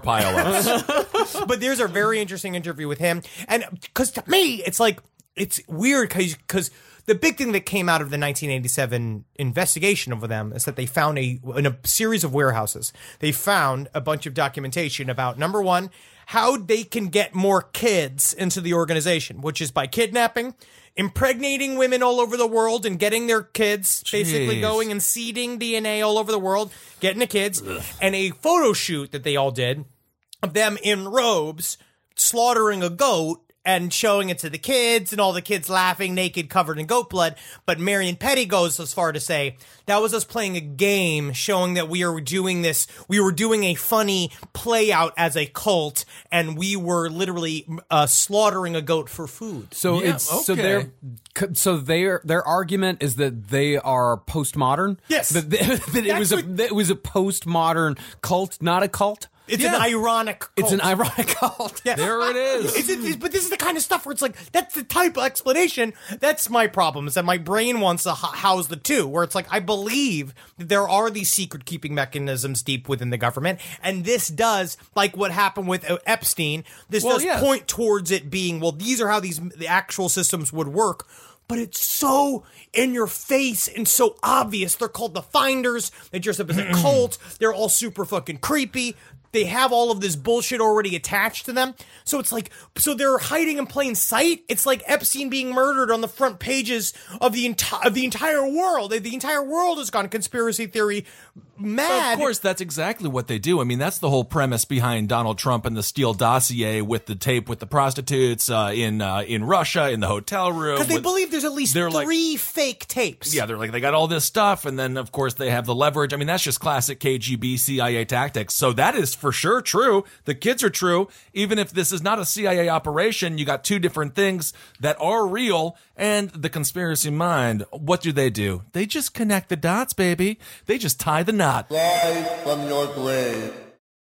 pileups. But there's a very interesting interview with him. And because to me, it's like, it's weird because the big thing that came out of the nineteen eighty-seven investigation of them is that they found a, in a series of warehouses, they found a bunch of documentation about, number one, how they can get more kids into the organization, which is by kidnapping, impregnating women all over the world and getting their kids, basically Jeez. going and seeding D N A all over the world, getting the kids, Ugh. and a photo shoot that they all did of them in robes slaughtering a goat and showing it to the kids and all the kids laughing, naked, covered in goat blood. But Marion Petty goes as far to say, that was us playing a game showing that we are doing this, we were doing a funny play out as a cult, and we were literally uh, slaughtering a goat for food. So Yeah, it's so okay. their so their their argument is that they are postmodern. Yes. that, that it was a what- that it was a postmodern cult, not a cult. It's Yeah. an ironic cult. It's an ironic cult. Yeah. There it is. It's, it's, but this is the kind of stuff where it's like, that's the type of explanation. That's my problem, is that my brain wants to h- house the two, where it's like, I believe that there are these secret keeping mechanisms deep within the government. And this does, like what happened with uh, Epstein, this Well, does yeah. point towards it being, well, these are how these the actual systems would work. But it's so in your face and so obvious. They're called the Finders. They dress up as a cult. They're all super fucking creepy. They have all of this bullshit already attached to them. So it's like, so they're hiding in plain sight. It's like Epstein being murdered on the front pages of the entire of the entire world. The entire world has gone conspiracy theory mad. Of course, that's exactly what they do. I mean, that's the whole premise behind Donald Trump and the Steele dossier with the tape with the prostitutes uh, in uh, in Russia in the hotel room. Because they with- believe there's at least they're like- three fake tapes. Yeah, they're like, they got all this stuff, and then, of course, they have the leverage. I mean, that's just classic K G B, C I A tactics. So that is for sure true. The kids are true. Even if this is not a C I A operation, you got two different things that are real, and the conspiracy mind, what do they do? They just connect the dots, baby. They just tie the knot. Rise from your grave.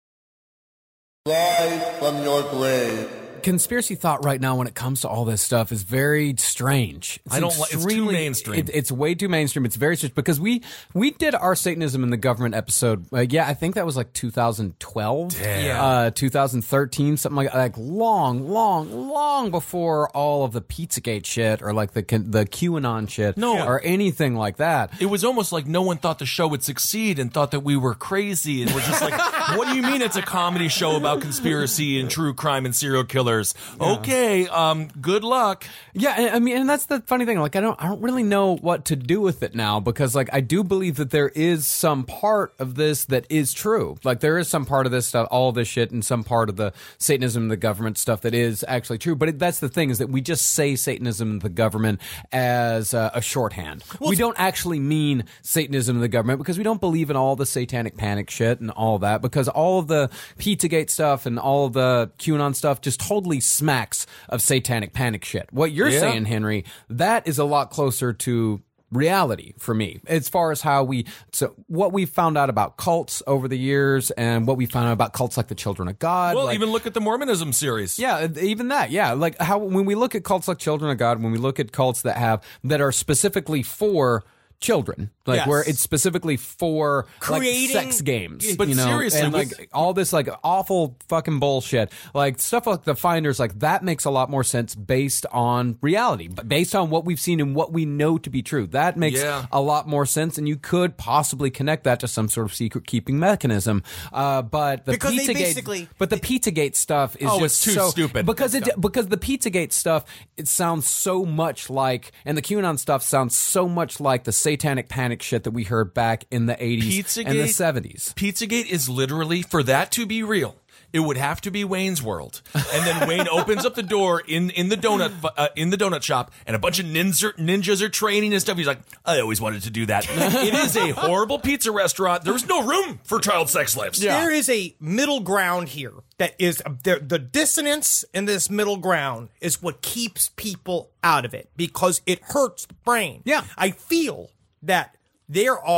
Rise from your grave. Conspiracy thought right now when it comes to all this stuff is very strange. I don't like- it's too extremely- mainstream. It, it's way too mainstream. It's very strange because we we did our Satanism in the government episode. Uh, yeah, I think that was like two thousand twelve, Damn. uh, two thousand thirteen, something like like long, long, long before all of the Pizzagate shit or like the the QAnon shit, No. or anything like that. It was almost like no one thought the show would succeed and thought that we were crazy. And we're just like, what do you mean it's a comedy show about conspiracy and true crime and serial killers? Okay, um, good luck. Yeah, and- I mean, and that's the funny thing. Like, I don't, I don't really know what to do with it now because, like, I do believe that there is some part of this that is true. Like, there is some part of this stuff, all of this shit, and some part of the Satanism, the government stuff that is actually true. But it, that's the thing is that we just say Satanism, the government as uh, a shorthand. we don't actually mean Satanism, the government, because we don't believe in all the satanic panic shit and all that. Because all of the Pizzagate stuff and all of the QAnon stuff just totally smacks of satanic panic shit. What you're Yeah. saying, Henry, that is a lot closer to reality for me as far as how we so what we found out about cults over the years and what we found out about cults like the Children of God. Well, like, even look at the Mormonism series. yeah, even that. Yeah, like how when we look at cults like Children of God, when we look at cults that have that are specifically for children, like Yes. where it's specifically for Creating- like sex games, But you know, seriously, and with- like all this like awful fucking bullshit, like stuff like the Finders, like that makes a lot more sense based on reality, but based on what we've seen and what we know to be true. That makes Yeah. a lot more sense, and you could possibly connect that to some sort of secret keeping mechanism. Uh, but the Because they Pizzagate, basically- but the Pizzagate stuff is Oh, just it's too so stupid. because it Stuff. because the Pizzagate stuff, it sounds so much like, and the QAnon stuff sounds so much like the satanic panic shit that we heard back in the eighties and the Pizzagate- seventies. Pizzagate is literally, for that to be real, it would have to be Wayne's World, and then Wayne opens up the door in in the donut fu- uh, in the donut shop, and a bunch of ninja, ninjas are training and stuff. He's like, I always wanted to do that. It is a horrible pizza restaurant. There's no room for child sex slaves. There is a middle ground here that is the, the dissonance in this middle ground is what keeps people out of it because it hurts the brain. Yeah. I feel that there are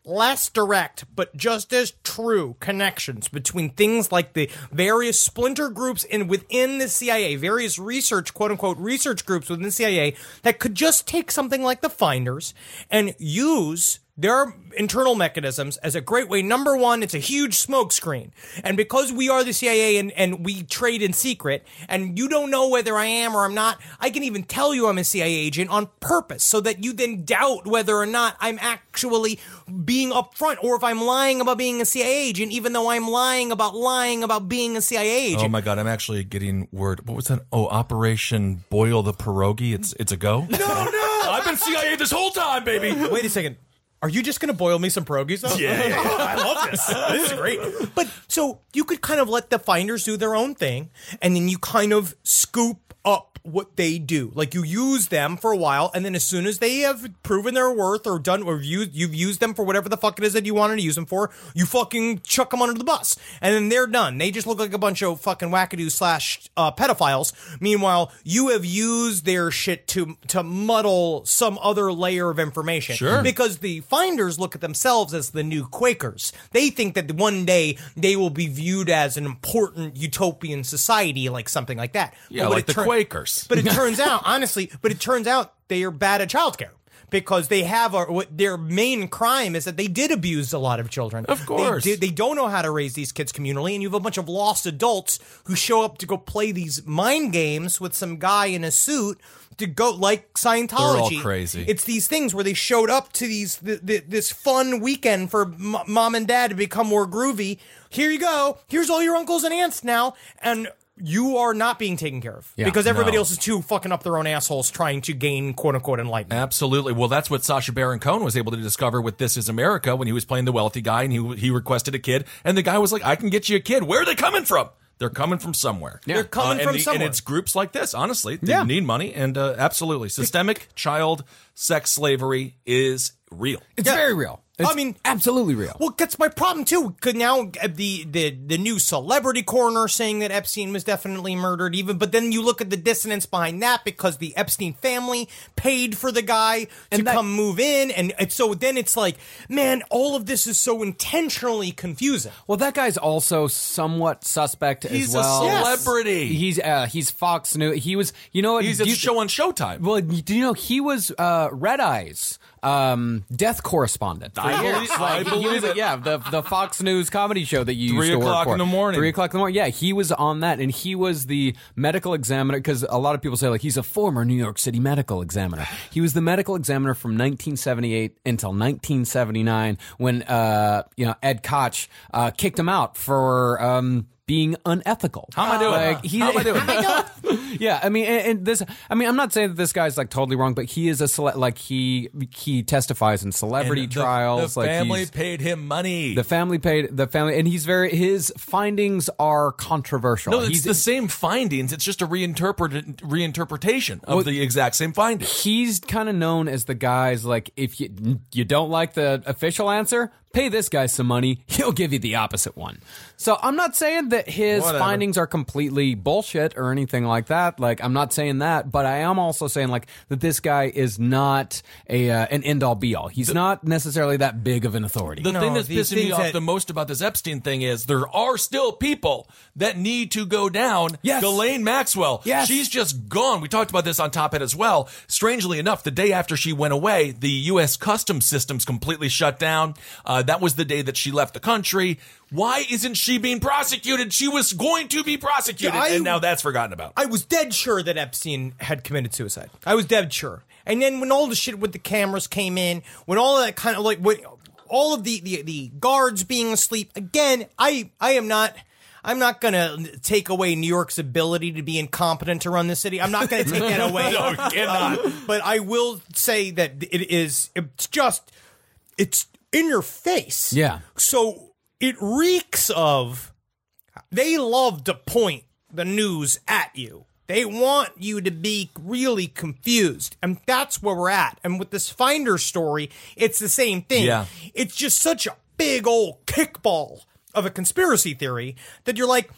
less direct, but just as true connections between things like the various splinter groups in within the C I A, various research, quote unquote, research groups within the C I A that could just take something like the Finders and use their internal mechanisms as a great way. Number one, it's a huge smokescreen. And because we are the C I A and, and we trade in secret, and you don't know whether I am or I'm not, I can even tell you I'm a C I A agent on purpose so that you then doubt whether or not I'm actually being upfront or if I'm lying about being a C I A agent, even though I'm lying about lying about being a C I A agent. Oh my God, I'm actually getting word. What was that? Oh, Operation Boil the Pierogi. It's, it's a go? No, no! I've been C I A this whole time, baby. Wait a second. Are you just going to boil me some pierogies, though? Yeah, yeah, yeah. Oh, I love this. This is great. But so you could kind of let the Finders do their own thing, and then you kind of scoop up what they do. Like you use them for a while, and then as soon as they have proven their worth or done or used, you've used them for whatever the fuck it is that you wanted to use them for, you fucking chuck them under the bus, and then they're done. They just look like a bunch of fucking wackadoos slash uh, pedophiles. Meanwhile, you have used their shit to to muddle some other layer of information. Sure. Because the Finders look at themselves as the new Quakers. They think that one day they will be viewed as an important utopian society, like something like that. Yeah, But like the tur- Quakers. But it turns out, honestly, but it turns out they are bad at childcare. Because they have a, what their main crime is that they did abuse a lot of children. Of course. They, did, they don't know how to raise these kids communally, and you have a bunch of lost adults who show up to go play these mind games with some guy in a suit to go, like Scientology. They're all crazy. It's these things where they showed up to these th- th- this fun weekend for m- mom and dad to become more groovy. Here you go. Here's all your uncles and aunts now, and you are not being taken care of Yeah, because everybody no. else is too fucking up their own assholes trying to gain quote unquote enlightenment. Absolutely. Well, that's what Sacha Baron Cohen was able to discover with This Is America when he was playing the wealthy guy, and he he requested a kid, and the guy was like, "I can get you a kid. Where are they coming from? They're coming from somewhere. They're coming Uh, from and, the- somewhere. and it's groups like this. Honestly, they Yeah. need money, and uh, absolutely, systemic child sex slavery is real. It's Yeah. very real. It's I mean, absolutely real. Well, that's my problem too. Cause now uh, the the the new celebrity corner saying that Epstein was definitely murdered, even. But then you look at the dissonance behind that because the Epstein family paid for the guy to And that- come move in, and it's, so then it's like, man, all of this is so intentionally confusing. Well, that guy's also somewhat suspect He's as well. a celebrity. He's uh, he's Fox News. He was, you know, what? He's do a you- show on Showtime. Well, do you know he was uh, Red Eye's um, death correspondent? for I years. believe- Like, I he believe was, it. Yeah, the the Fox News comedy show that you Three used to work o'clock for. in the morning. Three o'clock in the morning. Yeah, he was on that, and he was the medical examiner. Because a lot of people say like he's a former New York City medical examiner. He was the medical examiner from nineteen seventy-eight until nineteen seventy-nine, when uh, you know Ed Koch uh, kicked him out for. Um, being unethical. How am I doing? Like, he, How am I doing? yeah, I mean, and, and this. I mean, I'm not saying that this guy's like totally wrong, but he is a cele- like he he testifies in celebrity And the- trials. The like family he's- paid him money. The family paid the family, and he's very. His findings are controversial. no, it's he's the same findings. It's just a reinterpret reinterpretation of Well, the exact same findings. He's kind of known as the guy's like, if you you don't like the official answer, pay this guy some money, he'll give you the opposite one. So I'm not saying that his Whatever. findings are completely bullshit or anything like that. Like, I'm not saying that, but I am also saying like that this guy is not a uh, an end all be all. He's not necessarily that big of an authority. The No, thing that's these pissing me things off that- the most about this Epstein thing is there are still people that need to go down. Yes. Ghislaine Maxwell. Yes. She's just gone. We talked about this on Top Hat as well. Strangely enough, the day after she went away, the U S customs systems completely shut down. Uh, that was the day that she left the country. Why isn't she being prosecuted? She was going to be prosecuted, Yeah, I- and now that's forgotten about. I was dead sure that Epstein had committed suicide. I was dead sure. And then when all the shit with the cameras came in, when all of that kind of like, when all of the, the, the guards being asleep, again, I, I am not, I'm not going to take away New York's ability to be incompetent to run the city. I'm not going to take that away. No, you cannot. Um, but I will say that it is, it's just, it's in your face. Yeah. So it reeks of, they love to point the news at you. They want you to be really confused. And that's where we're at. And with this Finder story, it's the same thing. Yeah. It's just such a big old kickball of a conspiracy theory that you're like,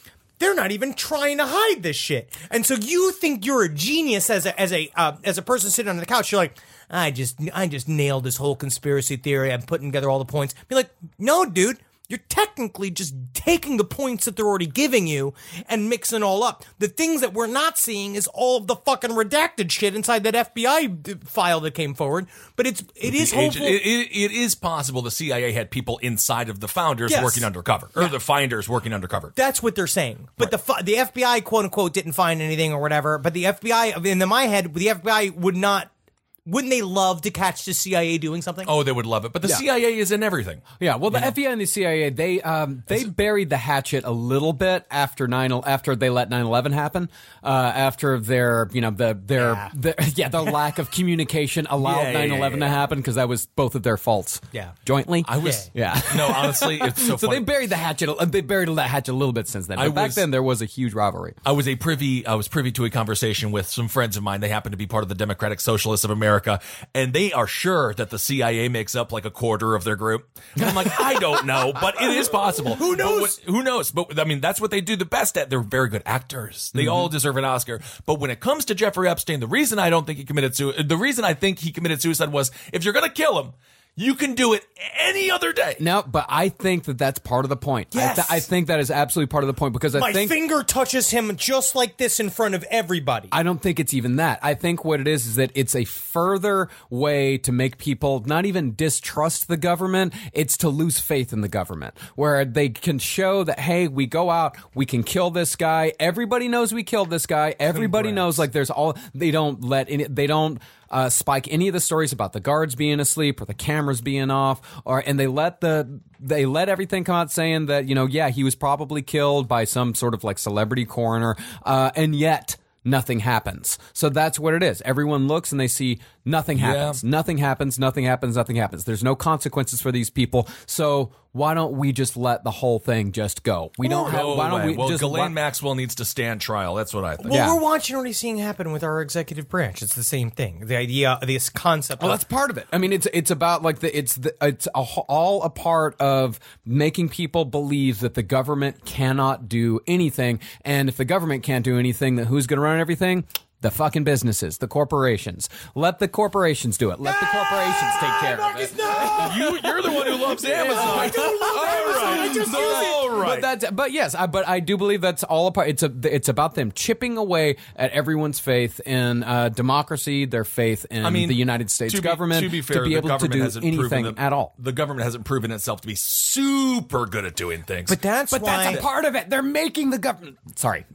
they're not even trying to hide this shit. And so you think you're a genius as a as a uh, as a person sitting on the couch. You're like, I just I just nailed this whole conspiracy theory. I'm putting together all the points. Be like, no, dude. You're technically just taking the points that they're already giving you and mixing all up. The things that we're not seeing is all of the fucking redacted shit inside that F B I file that came forward. But it's it is hopeful. It, it, it is possible the C I A had people inside of the founders Yes. working undercover, or Yeah. the finders working undercover. That's what they're saying. But the fi- the F B I, quote unquote, didn't find anything or whatever. But the F B I, in my head, the F B I would not. Wouldn't they love to catch the C I A doing something? Oh, they would love it. But the Yeah. C I A is in everything. Yeah, well, the F B I and the C I A, they um, they buried the hatchet a little bit after nine after they let nine eleven happen. Uh, after their you know the their Yeah. their, yeah their lack of communication allowed Yeah, yeah, nine eleven yeah, yeah. to happen because that was both of their faults. Yeah. jointly. I was yeah. No, honestly, it's so. So funny. they buried the hatchet. uh, They buried that hatchet a little bit since then. But I back was- then there was a huge rivalry. I was a privy. I was privy to a conversation with some friends of mine. They happen to be part of the Democratic Socialists of America, and they are sure that the C I A makes up like a quarter of their group. And I'm like, I don't know, but it is possible. Who knows? But what, who knows? But I mean, that's what they do the best at. They're very good actors. They all deserve an Oscar. But when it comes to Jeffrey Epstein, the reason I don't think he committed suicide, the reason I think he committed suicide was if you're going to kill him, you can do it any other day. No, but I think that that's part of the point. Yes. I, th- I think that is absolutely part of the point because I My think finger touches him just like this in front of everybody. I don't think it's even that. I think what it is is that it's a further way to make people not even distrust the government. It's to lose faith in the government, where they can show that, hey, we go out, we can kill this guy. Everybody knows we killed this guy. Everybody Congrats. knows, like, there's all, they don't let any, they don't, Uh, spike any of the stories about the guards being asleep or the cameras being off, or and they let the they let everything come out saying that, you know, yeah, he was probably killed by some sort of like celebrity coroner, uh, and yet nothing happens. So that's what it is. Everyone looks and they see nothing happens. Yeah. Nothing happens. Nothing happens. Nothing happens. There's no consequences for these people. So why don't we just let the whole thing just go? We don't have. No Why don't way. we well, just? Ghislaine why- Maxwell needs to stand trial. That's what I think. Well, Yeah. we're watching already seeing happen with our executive branch. It's the same thing. The idea, this concept. Well, of, that's part of it. I mean, it's it's about like the it's the it's a, all a part of making people believe that the government cannot do anything, and if the government can't do anything, then who's going to run everything? The fucking businesses, the corporations. Let the corporations do it. Let the corporations take care of it. You, you're the one who loves Amazon. I don't love Amazon. I just use it. All right. But that's but yes, I, but I do believe that's all a part. It's a it's about them chipping away at everyone's faith in uh, democracy, their faith in I mean, the United States to be, government to be fair, be the able to government do hasn't proven anything that- at all. The government hasn't proven itself to be super good at doing things. But that's But why. that's a part of it. They're making the government. Sorry.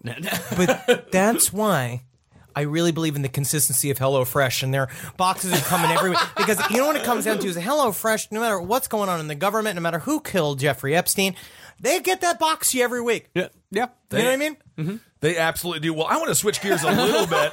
But that's why I really believe in the consistency of HelloFresh, and their boxes are coming every week. Because you know what it comes down to is HelloFresh, no matter what's going on in the government, no matter who killed Jeffrey Epstein, they get that box to you every week. Yeah. Yeah. You know what I mean? Mm-hmm. They absolutely do. Well, I want to switch gears a little bit.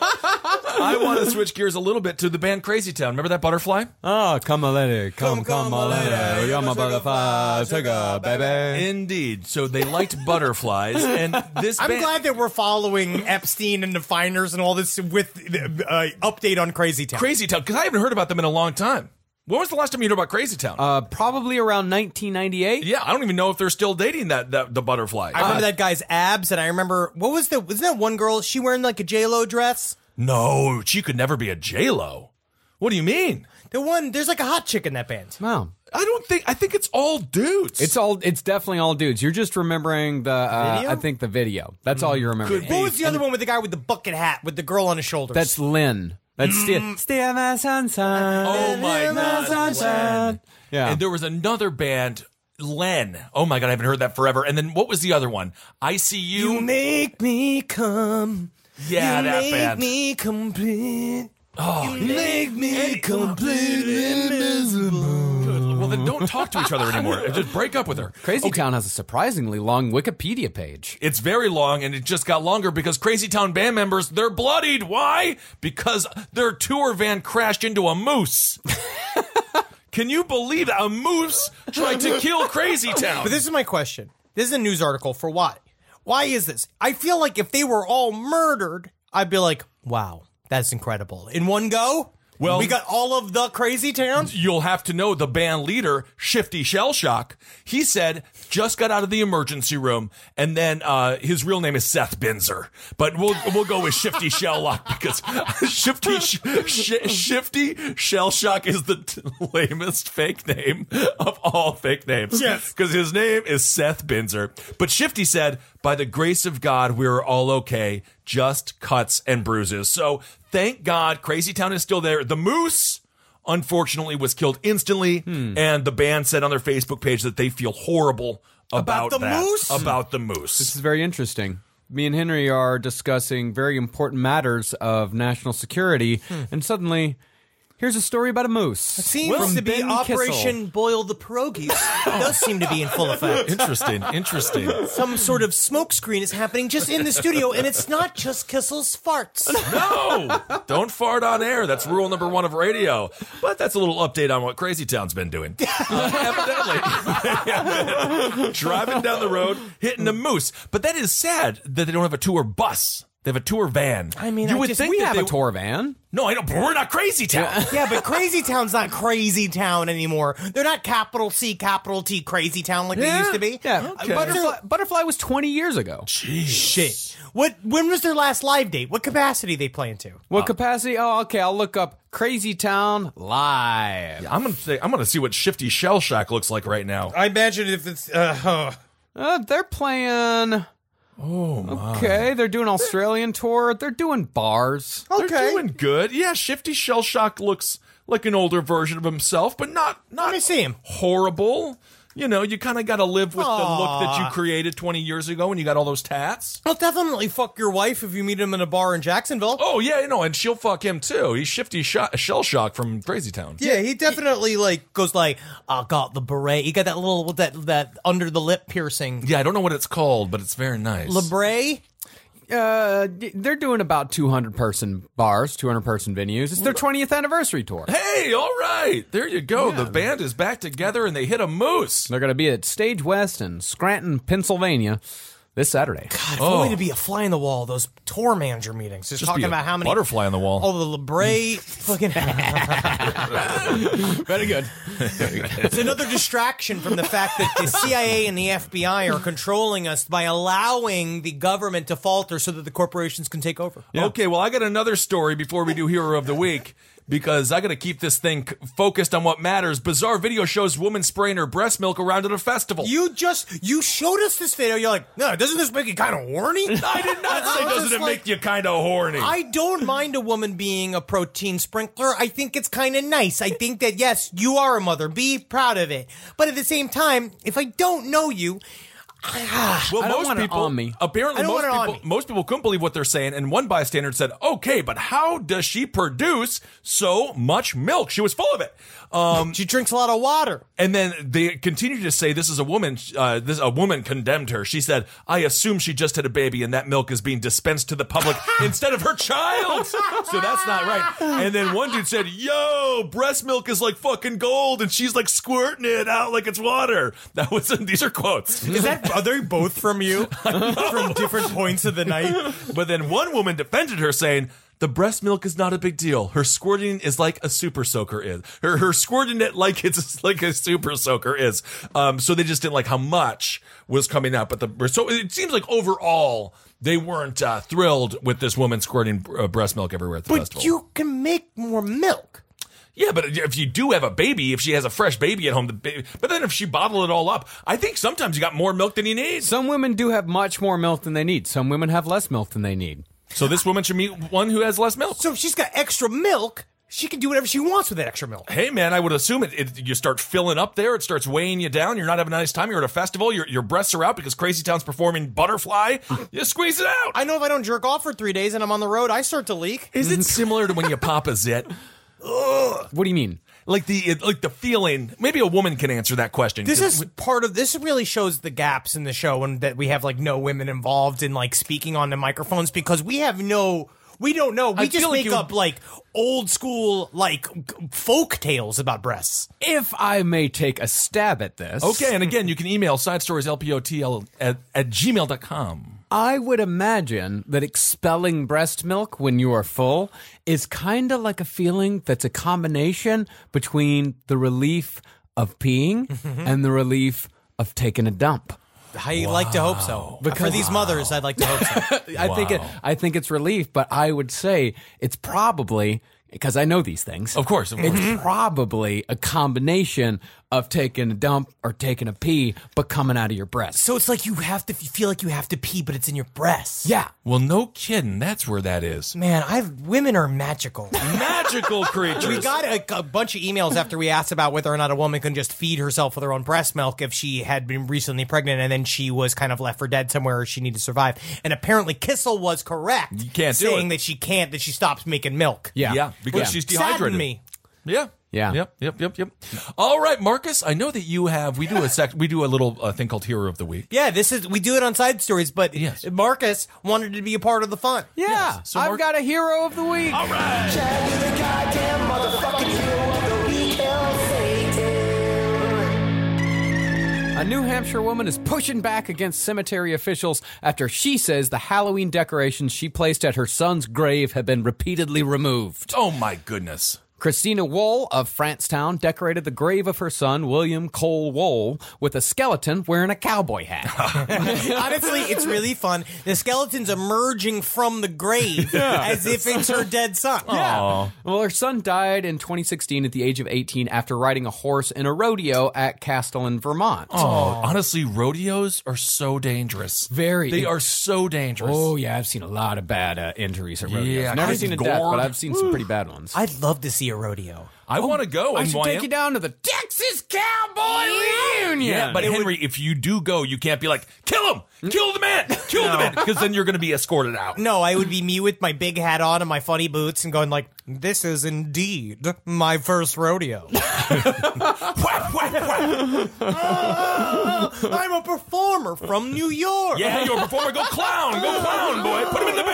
I want to switch gears a little bit to the band Crazy Town. Remember that butterfly? Oh, come a lady, come, Come, come, come a lady. lady. You're my butterfly, sugar, baby. Indeed. So they liked butterflies, and this I'm band, glad that we're following Epstein and the Finders and all this with uh, update on Crazy Town. Crazy Town, because I haven't heard about them in a long time. When was the last time you heard about Crazy Town? Uh, probably around nineteen ninety-eight. yeah, I don't even know if they're still dating that, that the butterfly. I remember that guy's abs, and I remember, what was the, wasn't that one girl, she wearing like a J-Lo dress? No, she could never be a J-Lo. What do you mean? The one, there's like a hot chick in that band. Wow. I don't think, I think it's all dudes. It's all. It's definitely all dudes. You're just remembering the. Uh, Video? I think the video. That's all you remember. What was the other one with the guy with the bucket hat with the girl on his shoulders? That's Lynn. That's still. Still my sunshine. Oh my God, sunshine. Yeah. And there was another band, Len. Oh my God, I haven't heard that forever. And then what was the other one? I See You. You make me come. Yeah, you that make band. me complete. Oh, You make me complete invisible. well, then don't talk to each other anymore. Just break up with her. Crazy Town has a surprisingly long Wikipedia page. It's very long, and it just got longer because Crazy Town band members, they're bloodied. Why? Because their tour van crashed into a moose. Can you believe that? A moose tried to kill Crazy Town? But this is my question. This is a news article for why? Why is this? I feel like if they were all murdered, I'd be like, wow, that's incredible. In one go? Well, we got all of the Crazy Town? You'll have to know the band leader, Shifty Shellshock. He said just got out of the emergency room, and then uh, his real name is Seth Binzer. But we'll we'll go with Shifty Shellshock because Shifty sh- sh- Shifty Shellshock is the t- lamest fake name of all fake names. Yes. Because his name is Seth Binzer. But Shifty said, by the grace of God, we're all okay. Just cuts and bruises. So thank God Crazy Town is still there. The Moose, unfortunately, was killed instantly. Hmm. And the band said on their Facebook page that they feel horrible about, about the that, Moose? About the Moose. This is very interesting. Me and Henry are discussing very important matters of national security, hmm. and suddenly... here's a story about a moose. It seems From to be Ben Operation Kissel. Boil the Pierogies. It does seem to be in full effect. Interesting, interesting. Some sort of smoke screen is happening just in the studio, and it's not just Kissel's farts. No! Don't fart on air. That's rule number one of radio. But that's a little update on what Crazy Town's been doing. Uh, evidently. Driving down the road, hitting a moose. But that is sad that they don't have a tour bus. They have a tour van. I mean, You I would just, think we have a tour van. No, I don't. But we're not Crazy Town. Yeah, but Crazy Town's not Crazy Town anymore. They're not capital C, capital T Crazy Town like they used to be. Yeah, Okay. Butterfly, Butterfly was twenty years ago. Jeez. Shit. What? When was their last live date? What capacity they playing to? What capacity? Oh, okay. I'll look up Crazy Town live. I'm gonna say I'm gonna see what Shifty Shellshock looks like right now. I imagine if it's. Uh, Uh, they're playing. Oh my. Okay, they're doing Australian tour. They're doing bars. They're okay. doing good. Yeah, Shifty Shellshock looks like an older version of himself, but not not Let me see him. horrible. You know, you kind of got to live with the look that you created twenty years ago when you got all those tats. I'll definitely fuck your wife if you meet him in a bar in Jacksonville. Oh, yeah, you know, and she'll fuck him, too. He's Shifty sh- Shellshock from Crazy Town. Yeah, he definitely like goes like, I got the beret. He got that little that that under the lip piercing. Yeah, I don't know what it's called, but it's very nice. Labray. Uh, they're doing about two hundred person bars, two hundred person venues. It's their twentieth anniversary tour. Hey, all right. There you go. The band is back together and they hit a moose. They're going to be at Stage West in Scranton, Pennsylvania this Saturday. God, if only to be a fly in the wall, those tour manager meetings. Just, Just talking be a about how many. butterfly on the wall. Oh, the Labray fucking. Very good. It's another distraction from the fact that the C I A and the F B I are controlling us by allowing the government to falter so that the corporations can take over. Okay, well, I got another story before we do Hero of the Week. Because I got to keep this thing c- focused on what matters. Bizarre video shows woman spraying her breast milk around at a festival. You just, you showed us this video. You're like, no, doesn't this make you kind of horny? I did not say doesn't it make you kind of horny. I don't mind a woman being a protein sprinkler. I think it's kind of nice. I think that, yes, you are a mother. Be proud of it. But at the same time, if I don't know you, well, I don't most want it people, on me. apparently, I don't most want it on people, me. most people couldn't believe what they're saying. And one bystander said, "Okay, but how does she produce so much milk? She was full of it." Um, she drinks a lot of water. And then they continue to say, "This is a woman. Uh, this a woman condemned her." She said, "I assume she just had a baby, and that milk is being dispensed to the public instead of her child." So that's not right. And then one dude said, "Yo, breast milk is like fucking gold," and she's like squirting it out like it's water. That was these are quotes. Is that, are they both from you? From different points of the night? But then one woman defended her, saying, "The breast milk is not a big deal. Her squirting is like a super soaker is. Her her squirting it like it's like a super soaker is." Um, so they just didn't like how much was coming out. But the so it seems like overall they weren't uh, thrilled with this woman squirting uh, breast milk everywhere at the But festival. you can make more milk. Yeah, but if you do have a baby, if she has a fresh baby at home, the baby, but then if she bottled it all up, I think sometimes you got more milk than you need. Some women do have much more milk than they need. Some women have less milk than they need. So this woman should meet one who has less milk. So if she's got extra milk, she can do whatever she wants with that extra milk. Hey, man, I would assume it, it. You start filling up there. It starts weighing you down. You're not having a nice time. You're at a festival. Your your breasts are out because Crazy Town's performing Butterfly. You squeeze it out. I know if I don't jerk off for three days and I'm on the road, I start to leak. Is it similar to when you pop a zit? What do you mean? Like the it, like the feeling. Maybe a woman can answer that question. This is part of this really shows the gaps in the show and that we have like no women involved in like speaking on the microphones because we have no we don't know. We I just feel like make you- up like old school like folk tales about breasts. If I may take a stab at this. Okay, and again, you can email side stories L P O T L at, at gmail dot com. I would imagine that expelling breast milk when you are full is kind of like a feeling that's a combination between the relief of peeing and the relief of taking a dump. I like to hope so. Because for these mothers, I'd like to hope so. I think it, I think it's relief, but I would say it's probably, because I know these things. Of course, of course. It's probably a combination of taking a dump or taking a pee, but coming out of your breast. So it's like you have to you feel like you have to pee, but it's in your breast. Yeah. Well, no kidding. That's where that is. Man, I've women are magical. Magical creatures. We got a, a bunch of emails after we asked about whether or not a woman can just feed herself with her own breast milk if she had been recently pregnant and then she was kind of left for dead somewhere or she needed to survive. And apparently Kissel was correct. You can't do saying it. that she can't, that she stops making milk. Yeah. Yeah, because Yeah. she's Saddened dehydrated. me. Yeah. Yeah. Yep. Yep. Yep. Yep. All right, Marcus. I know that you have. We do a sec. We do a little uh, thing called Hero of the Week. Yeah, this is we do it on Side Stories, but Yes. Marcus wanted to be a part of the fun. Yeah. Yes. So I've Mark- got a hero of the week. All right. A New Hampshire woman is pushing back against cemetery officials after she says the Halloween decorations she placed at her son's grave have been repeatedly removed. Oh my goodness. Christina Wohl of Francetown decorated the grave of her son, William Cole Wohl, with a skeleton wearing a cowboy hat. Honestly, it's really fun. The skeleton's emerging from the grave as if it's her dead son. Yeah. Well, her son died in twenty sixteen at the age of eighteen after riding a horse in a rodeo at Castellan, Vermont. Oh, honestly, rodeos are so dangerous. Very. They are so dangerous. Oh, yeah, I've seen a lot of bad uh, injuries at rodeos. Yeah, Never I've seen a death, gored. but I've seen some pretty bad ones. I'd love to see a rodeo. I want to go. I and should why take am- you down to the Texas Cowboy Reunion. Yeah, but Henry, if you do go, you can't be like, kill him, kill the man, kill the man, because then you're going to be escorted out. No, I would be me with my big hat on and my funny boots and going like, this is indeed my first rodeo. Whack, whack, whack. I'm a performer from New York. Yeah, you're a performer. Go clown, go clown, boy. Put him in the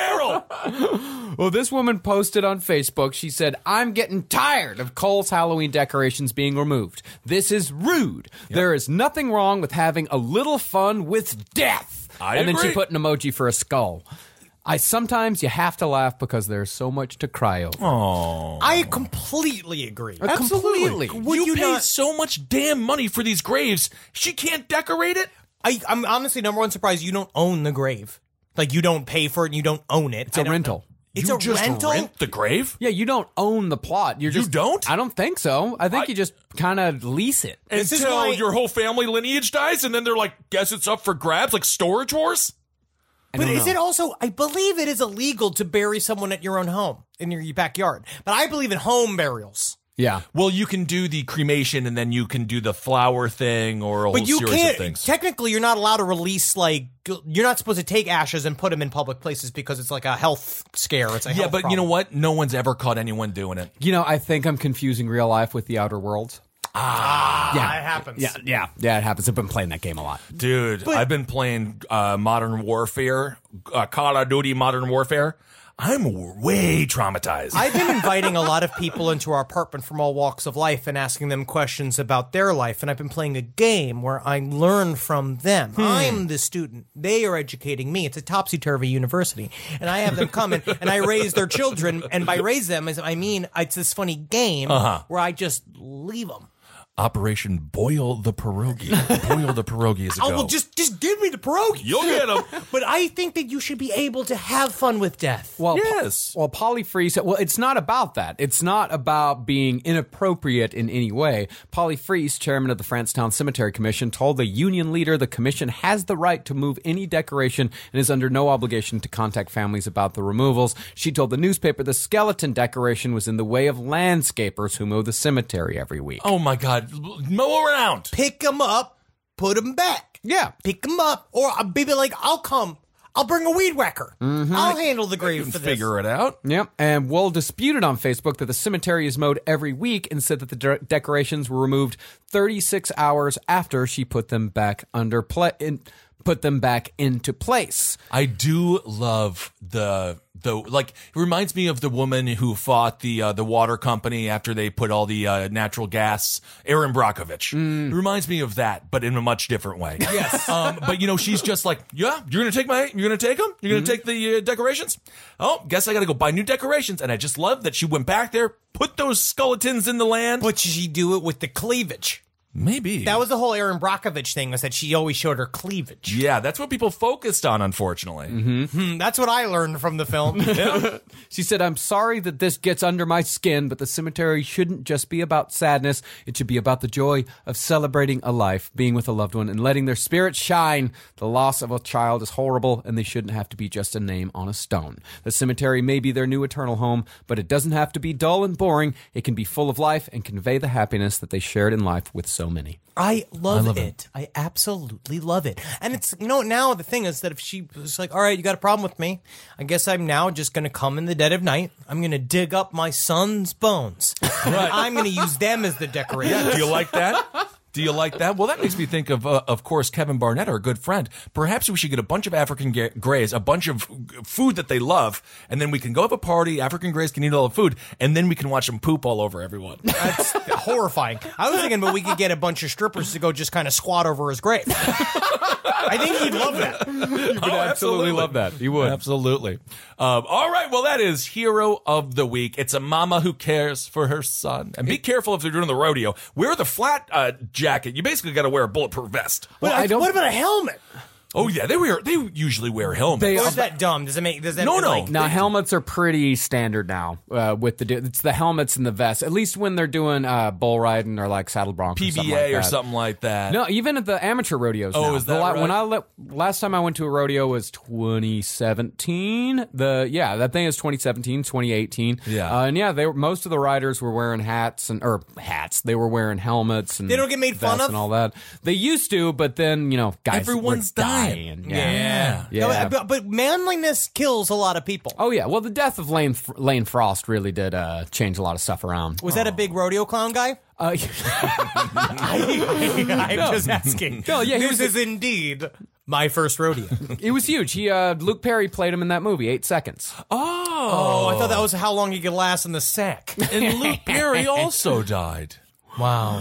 barrel. Well, this woman posted on Facebook, she said, I'm getting tired of Cole's Halloween decorations being removed. This is rude. Yep. There is nothing wrong with having a little fun with death. I and agree. then she put an emoji for a skull. I sometimes you have to laugh because there's so much to cry over. Oh, I completely agree. Absolutely. Would you, you pay not- so much damn money for these graves. She can't decorate it. I, I'm honestly number one surprised you don't own the grave. Like you don't pay for it and you don't own it. It's a rental. It's you a just rental? rent the grave? Yeah, you don't own the plot. You're You just, don't? I don't think so. I think I- you just kind of lease it. This is Until why- your whole family lineage dies, and then they're like, guess it's up for grabs, like Storage Wars? But is it also, I believe it is illegal to bury someone at your own home, in your backyard. But I believe in home burials. Yeah. Well, you can do the cremation, and then you can do the flower thing or a But whole you series can't, of things. technically, you're not allowed to release, like, you're not supposed to take ashes and put them in public places because it's like a health scare. It's a Yeah, health but you know problem. what? No one's ever caught anyone doing it. You know, I think I'm confusing real life with the Outer Worlds. Ah, Yeah. it happens. Yeah, yeah, yeah, it happens. I've been playing that game a lot. Dude, I've been playing uh, Modern Warfare, uh, Call of Duty Modern Warfare. I'm w- way traumatized. I've been inviting a lot of people into our apartment from all walks of life and asking them questions about their life. And I've been playing a game where I learn from them. Hmm. I'm the student. They are educating me. It's a topsy-turvy university. And I have them come in and I raise their children. And by raise them, I mean it's this funny game Uh-huh. where I just leave them. Operation Boil the Pierogi. Boil the Pierogi is a Oh, go. well, just, just give me the pierogi. You'll get them. But I think that you should be able to have fun with death. Well, Yes. Well, Polly Freeze. Well, it's not about that. It's not about being inappropriate in any way. Polly Freeze, chairman of the Francetown Cemetery Commission, told the union leader the commission has the right to move any decoration and is under no obligation to contact families about the removals. She told the newspaper the skeleton decoration was in the way of landscapers who mow the cemetery every week. Oh my God. Mow around. Pick them up, put them back. Yeah. Pick them up. Or I'll be like, I'll come. I'll bring a weed whacker. I'll handle the grave for this. Figure it out. Yep. And Wool disputed on Facebook that the cemetery is mowed every week and said that the de- decorations were removed thirty-six hours after she put them back under play. In- put them back into place. I do love the the like. It reminds me of the woman who fought the uh, the water company after they put all the uh, natural gas. Erin Brockovich. Mm. It reminds me of that, but in a much different way. Yes. um, but you know, she's just like, yeah, you're gonna take my, you're gonna take them, you're gonna mm-hmm. take the uh, decorations. Oh, guess I gotta go buy new decorations. And I just love that she went back there, put those skeletons in the land. But she do it with the cleavage. Maybe. That was the whole Erin Brockovich thing, was that she always showed her cleavage. Yeah, that's what people focused on, unfortunately. Mm-hmm. That's what I learned from the film. Yeah. She said, I'm sorry that this gets under my skin, but the cemetery shouldn't just be about sadness. It should be about the joy of celebrating a life, being with a loved one, and letting their spirit shine. The loss of a child is horrible, and they shouldn't have to be just a name on a stone. The cemetery may be their new eternal home, but it doesn't have to be dull and boring. It can be full of life and convey the happiness that they shared in life with so many. I love, I love it. it. I absolutely love it. And it's, you know, now the thing is that if she was like, all right, you got a problem with me, I guess I'm now just going to come in the dead of night. I'm going to dig up my son's bones. Right. I'm going to use them as the decoration. Yeah, do you like that? Do you like that? Well, that makes me think of, uh, of course, Kevin Barnett, our good friend. Perhaps we should get a bunch of African ga- Greys, a bunch of food that they love, and then we can go have a party. African Greys can eat all the food, and then we can watch them poop all over everyone. That's horrifying. I was thinking, but we could get a bunch of strippers to go just kind of squat over his grave. I think he'd love that. You would oh, absolutely love that. You would. Absolutely. Um, all right. Well, that is Hero of the Week. It's a mama who cares for her son. And be careful if they're doing the rodeo. Wear the flat uh, jacket. You basically got to wear a bulletproof vest. Well, I don't, what about a helmet? Oh yeah, they wear. They usually wear helmets. They, or is that dumb? Does it make? Does that no, no. Like, now helmets are pretty standard now. Uh, with the it's the helmets and the vests. At least when they're doing uh, bull riding or like saddle bronc, P B A or something like, or something like that. No, even at the amateur rodeos. Oh, now. is that the, right? When I le- last time I went to a rodeo was twenty seventeen. The yeah, that thing is twenty seventeen, twenty eighteen. Yeah, uh, and yeah, they were, most of the riders were wearing hats and or hats. They were wearing helmets and they don't get made fun of and all that. They used to, but then you know, guys, everyone's were dying. dying. Yeah. yeah. Yeah, yeah. No, but, but manliness kills a lot of people. Oh yeah. Well, the death of Lane Lane Frost really did uh, change a lot of stuff around. Was oh. that a big rodeo clown guy? Uh, I, I'm no. just asking. No, yeah, this was, is indeed my first rodeo. It was huge. He uh, Luke Perry played him in that movie, Eight Seconds. Oh, oh, I thought that was how long he could last in the sack. And Luke Perry also died. Wow.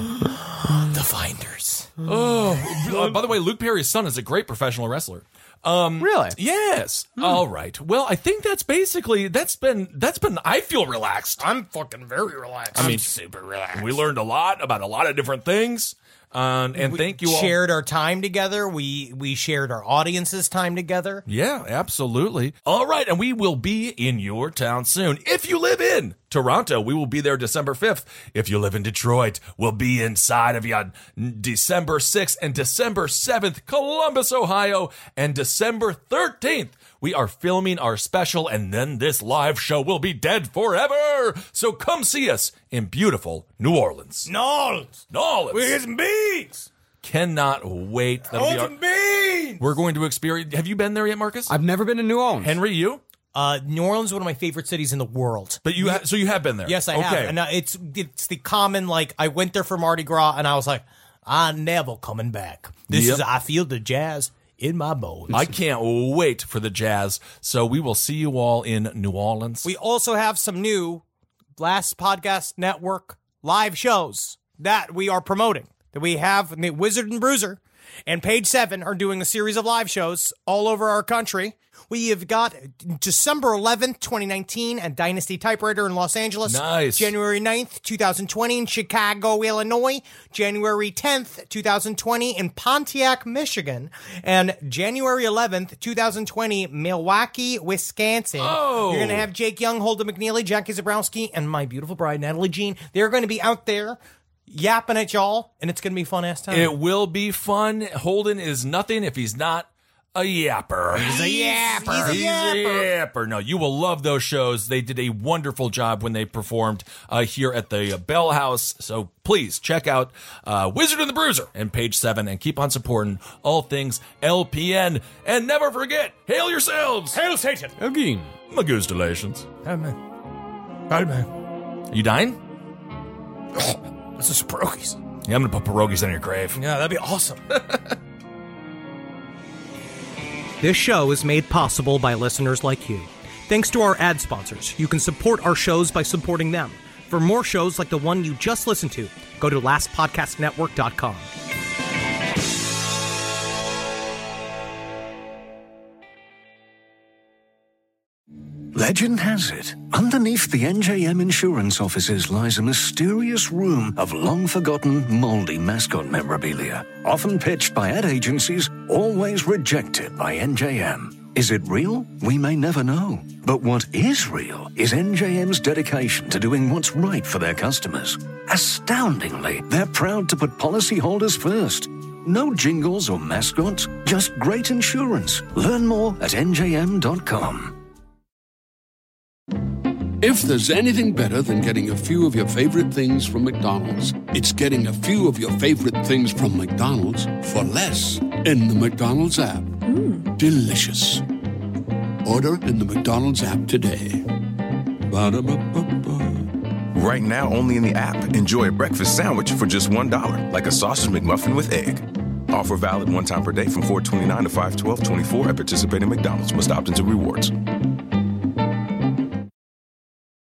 The Finders. Oh, uh, by the way, Luke Perry's son is a great professional wrestler. Um, really? Yes. Hmm. All right. Well, I think that's basically that's been that's been. I feel relaxed. I'm fucking very relaxed. I mean, I'm super relaxed. We learned a lot about a lot of different things. Um, and we thank you all. Shared our time together. We we shared our audience's time together. Yeah, absolutely. All right, and we will be in your town soon. If you live in Toronto, we will be there December fifth. If you live in Detroit, we'll be inside of you on December sixth and December seventh, Columbus, Ohio, and December thirteenth. We are filming our special, and then this live show will be dead forever. So come see us in beautiful New Orleans. New Orleans. New Orleans. We're getting beans. Cannot wait. That'll be our, beans. We're going to experience. Have you been there yet, Marcus? I've never been to New Orleans. Henry, you? Uh, New Orleans is one of my favorite cities in the world. But you, ha- so you have been there? Yes, I okay. have. And uh, it's it's the common, like, I went there for Mardi Gras, and I was like, I'm never coming back. This Yep. is, I feel the jazz in my bones. I can't wait for the jazz. So we will see you all in New Orleans. We also have some new Last Podcast Network live shows that we are promoting. That we have the Wizard and Bruiser and Page Seven are doing a series of live shows all over our country. We have got December eleventh, twenty nineteen at Dynasty Typewriter in Los Angeles. Nice. January ninth, twenty twenty in Chicago, Illinois. January tenth, twenty twenty in Pontiac, Michigan. And January eleventh, twenty twenty, Milwaukee, Wisconsin. Oh. You're going to have Jake Young, Holden McNeely, Jackie Zabrowski, and my beautiful bride, Natalie Jean. They're going to be out there yapping at y'all, and it's going to be a fun-ass time. It will be fun. Holden is nothing if he's not a yapper. He's a yapper. He's a yapper. No, you will love those shows. They did a wonderful job when they performed uh, here at the Bell House. So please check out uh, Wizard and the Bruiser and Page seven and keep on supporting all things L P N. And never forget, hail yourselves. Hail Satan. Again. Magustalations. Amen. Amen. You dying? This is pierogies. Yeah, I'm going to put pierogies on your grave. Yeah, that'd be awesome. This show is made possible by listeners like you. Thanks to our ad sponsors, you can support our shows by supporting them. For more shows like the one you just listened to, go to last podcast network dot com. Legend has it, underneath the N J M insurance offices lies a mysterious room of long-forgotten, moldy mascot memorabilia, often pitched by ad agencies, always rejected by N J M. Is it real? We may never know. But what is real is N J M's dedication to doing what's right for their customers. Astoundingly, they're proud to put policyholders first. No jingles or mascots, just great insurance. Learn more at N J M dot com. If there's anything better than getting a few of your favorite things from McDonald's, it's getting a few of your favorite things from McDonald's for less in the McDonald's app. Mm. Delicious. Order in the McDonald's app today. Ba-da-ba-ba-ba. Right now, only in the app. Enjoy a breakfast sandwich for just one dollar, like a sausage McMuffin with egg. Offer valid one time per day from four twenty-nine to five twelve twenty-four at participating McDonald's. Must opt into rewards.